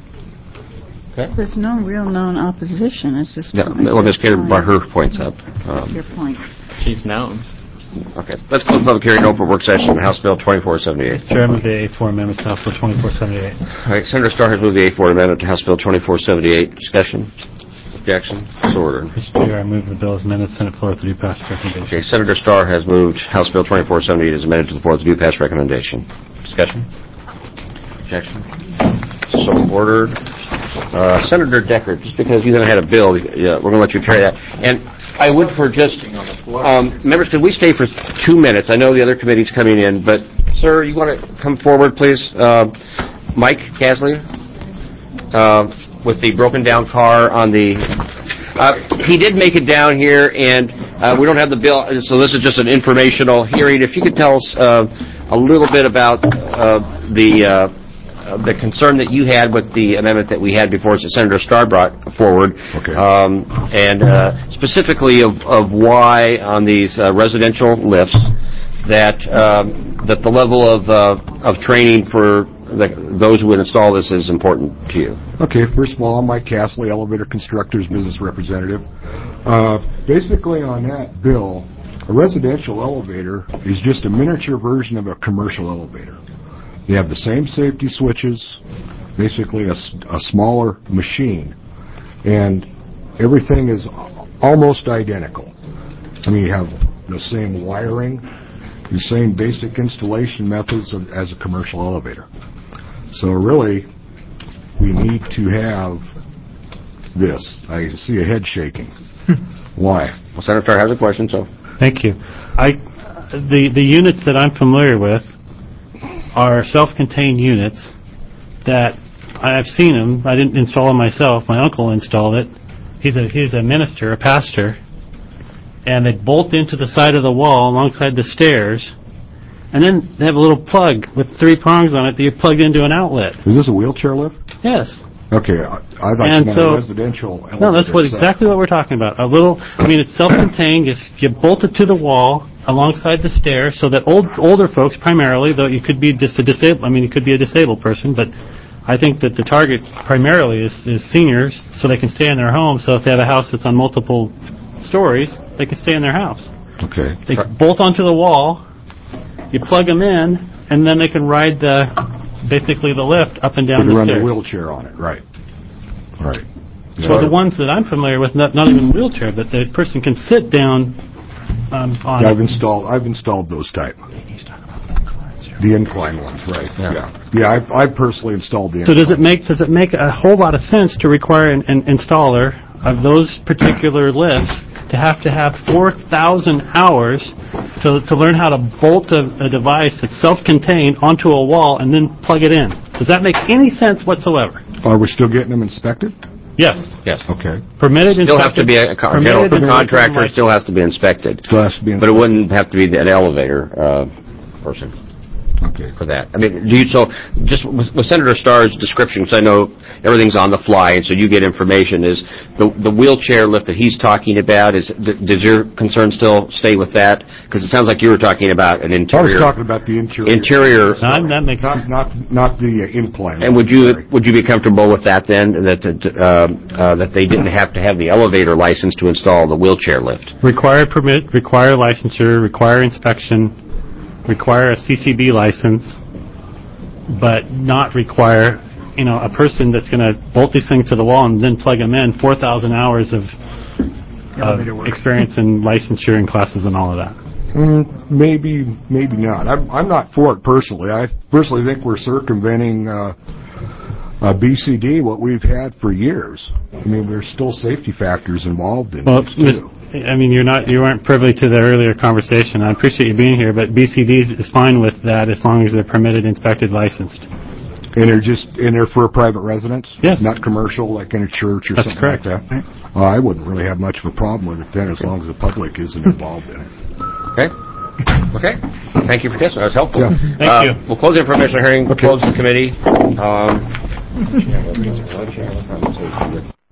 Okay. There's no real known opposition. It's just No, well, Miz Kaler brought her points up. Um, your point. She's known. Okay. Let's close the public hearing, open work session, House Bill twenty-four seventy-eight. Chair, I move the A four amendments to House Bill twenty-four seventy-eight. All right. Senator Starr has moved the A four amendment to House Bill twenty-four seventy-eight. Discussion? Objection? So ordered. Mister Chair, I move the bill as amended, Senate floor with the due pass recommendation. Okay. Senator Starr has moved House Bill twenty-four seventy-eight as amended to the floor with the due pass recommendation. Discussion? Objection? So ordered. Uh, Senator Decker, just because you haven't had a bill, yeah, we're going to let you carry that. And I would for just, um, members, could we stay for two minutes? I know the other committee's coming in, but, sir, you want to come forward, please? Uh, Mike Casley, uh, with the broken down car on the, uh, he did make it down here, and uh, we don't have the bill, so this is just an informational hearing. If you could tell us uh, a little bit about uh, the, uh, Uh, the concern that you had with the amendment that we had before, that Senator Starr brought forward, okay. um, and uh, specifically of, of why on these uh, residential lifts that um, that the level of uh, of training for the, those who would install this is important to you. Okay, first of all, I'm Mike Castley, Elevator Constructors Business Representative. Uh, basically on that bill, a residential elevator is just a miniature version of a commercial elevator. They have the same safety switches, basically a, a smaller machine, and everything is almost identical. I mean, you have the same wiring, the same basic installation methods of, as a commercial elevator. So really, we need to have this. I see a head shaking. Why? Well, Senator has a question, so. Thank you. I, the, the units that I'm familiar with are self-contained units that I've seen them. I didn't install them myself. My uncle installed it. He's a, he's a minister, a pastor. And they bolt into the side of the wall alongside the stairs. And then they have a little plug with three prongs on it that you plug into an outlet. Is this a wheelchair lift? Yes. Okay, I, I thought And you meant so- a residential elevator. No, that's what itself. exactly what we're talking about. A little, I mean, it's self-contained. You, s- you bolt it to the wall alongside the stairs so that old, older folks primarily, though you could be just a disabled, I mean, you could be a disabled person, but I think that the target primarily is, is seniors so they can stay in their home. So if they have a house that's on multiple stories, they can stay in their house. Okay. They bolt onto the wall, you plug them in, and then they can ride the, basically the lift up and down You the run stairs. the wheelchair on it, right. Right. So the ones that I'm familiar with, not, not even wheelchair, but the person can sit down um, on Yeah, I've it. installed, I've installed those type. The incline ones, right, yeah. Yeah, I've, I've personally installed the So incline. does it make does it make a whole lot of sense to require an, an installer of those particular lifts to have to have four thousand hours to to learn how to bolt a, a device that's self-contained onto a wall and then plug it in? Does that make any sense whatsoever? Are we still getting them inspected? Yes. Yes. Okay. Permitted Still have to be a, a co- general permitted contractor inspection still has to be inspected. Still has to be But it wouldn't have to be an elevator uh, person. Okay. For that. I mean, do you, so, just with, with Senator Starr's description, because I know everything's on the fly, and so you get information, is the the wheelchair lift that he's talking about, is, d- does your concern still stay with that? Because it sounds like you were talking about an I was interior. talking about the interior. Interior. That, that makes Not, not, not the uh, incline. And would you, would you be comfortable with that then, that, uh, uh, that they didn't have to have the elevator license to install the wheelchair lift? require permit, require licensure, require inspection, require a C C B license, but not require, you know, a person that's going to bolt these things to the wall and then plug them in, four thousand hours of, of experience and licensure and classes and all of that. Mm, maybe, maybe not. I'm, I'm not for it personally. I personally think we're circumventing uh, uh, B C D, what we've had for years. I mean, there's still safety factors involved in Well, this, Miz too. I mean, you're not, you weren't privy to the earlier conversation. I appreciate you being here, but B C D is fine with that as long as they're permitted, inspected, licensed. And they're just in there for a private residence? Yes. Not commercial, like in a church or That's something correct. like that? Uh, I wouldn't really have much of a problem with it then, as long as the public isn't involved in it. Okay. Okay. Thank you for this. That was helpful. Yeah. Thank uh, you. We'll close the information hearing, Okay. close the committee. Um,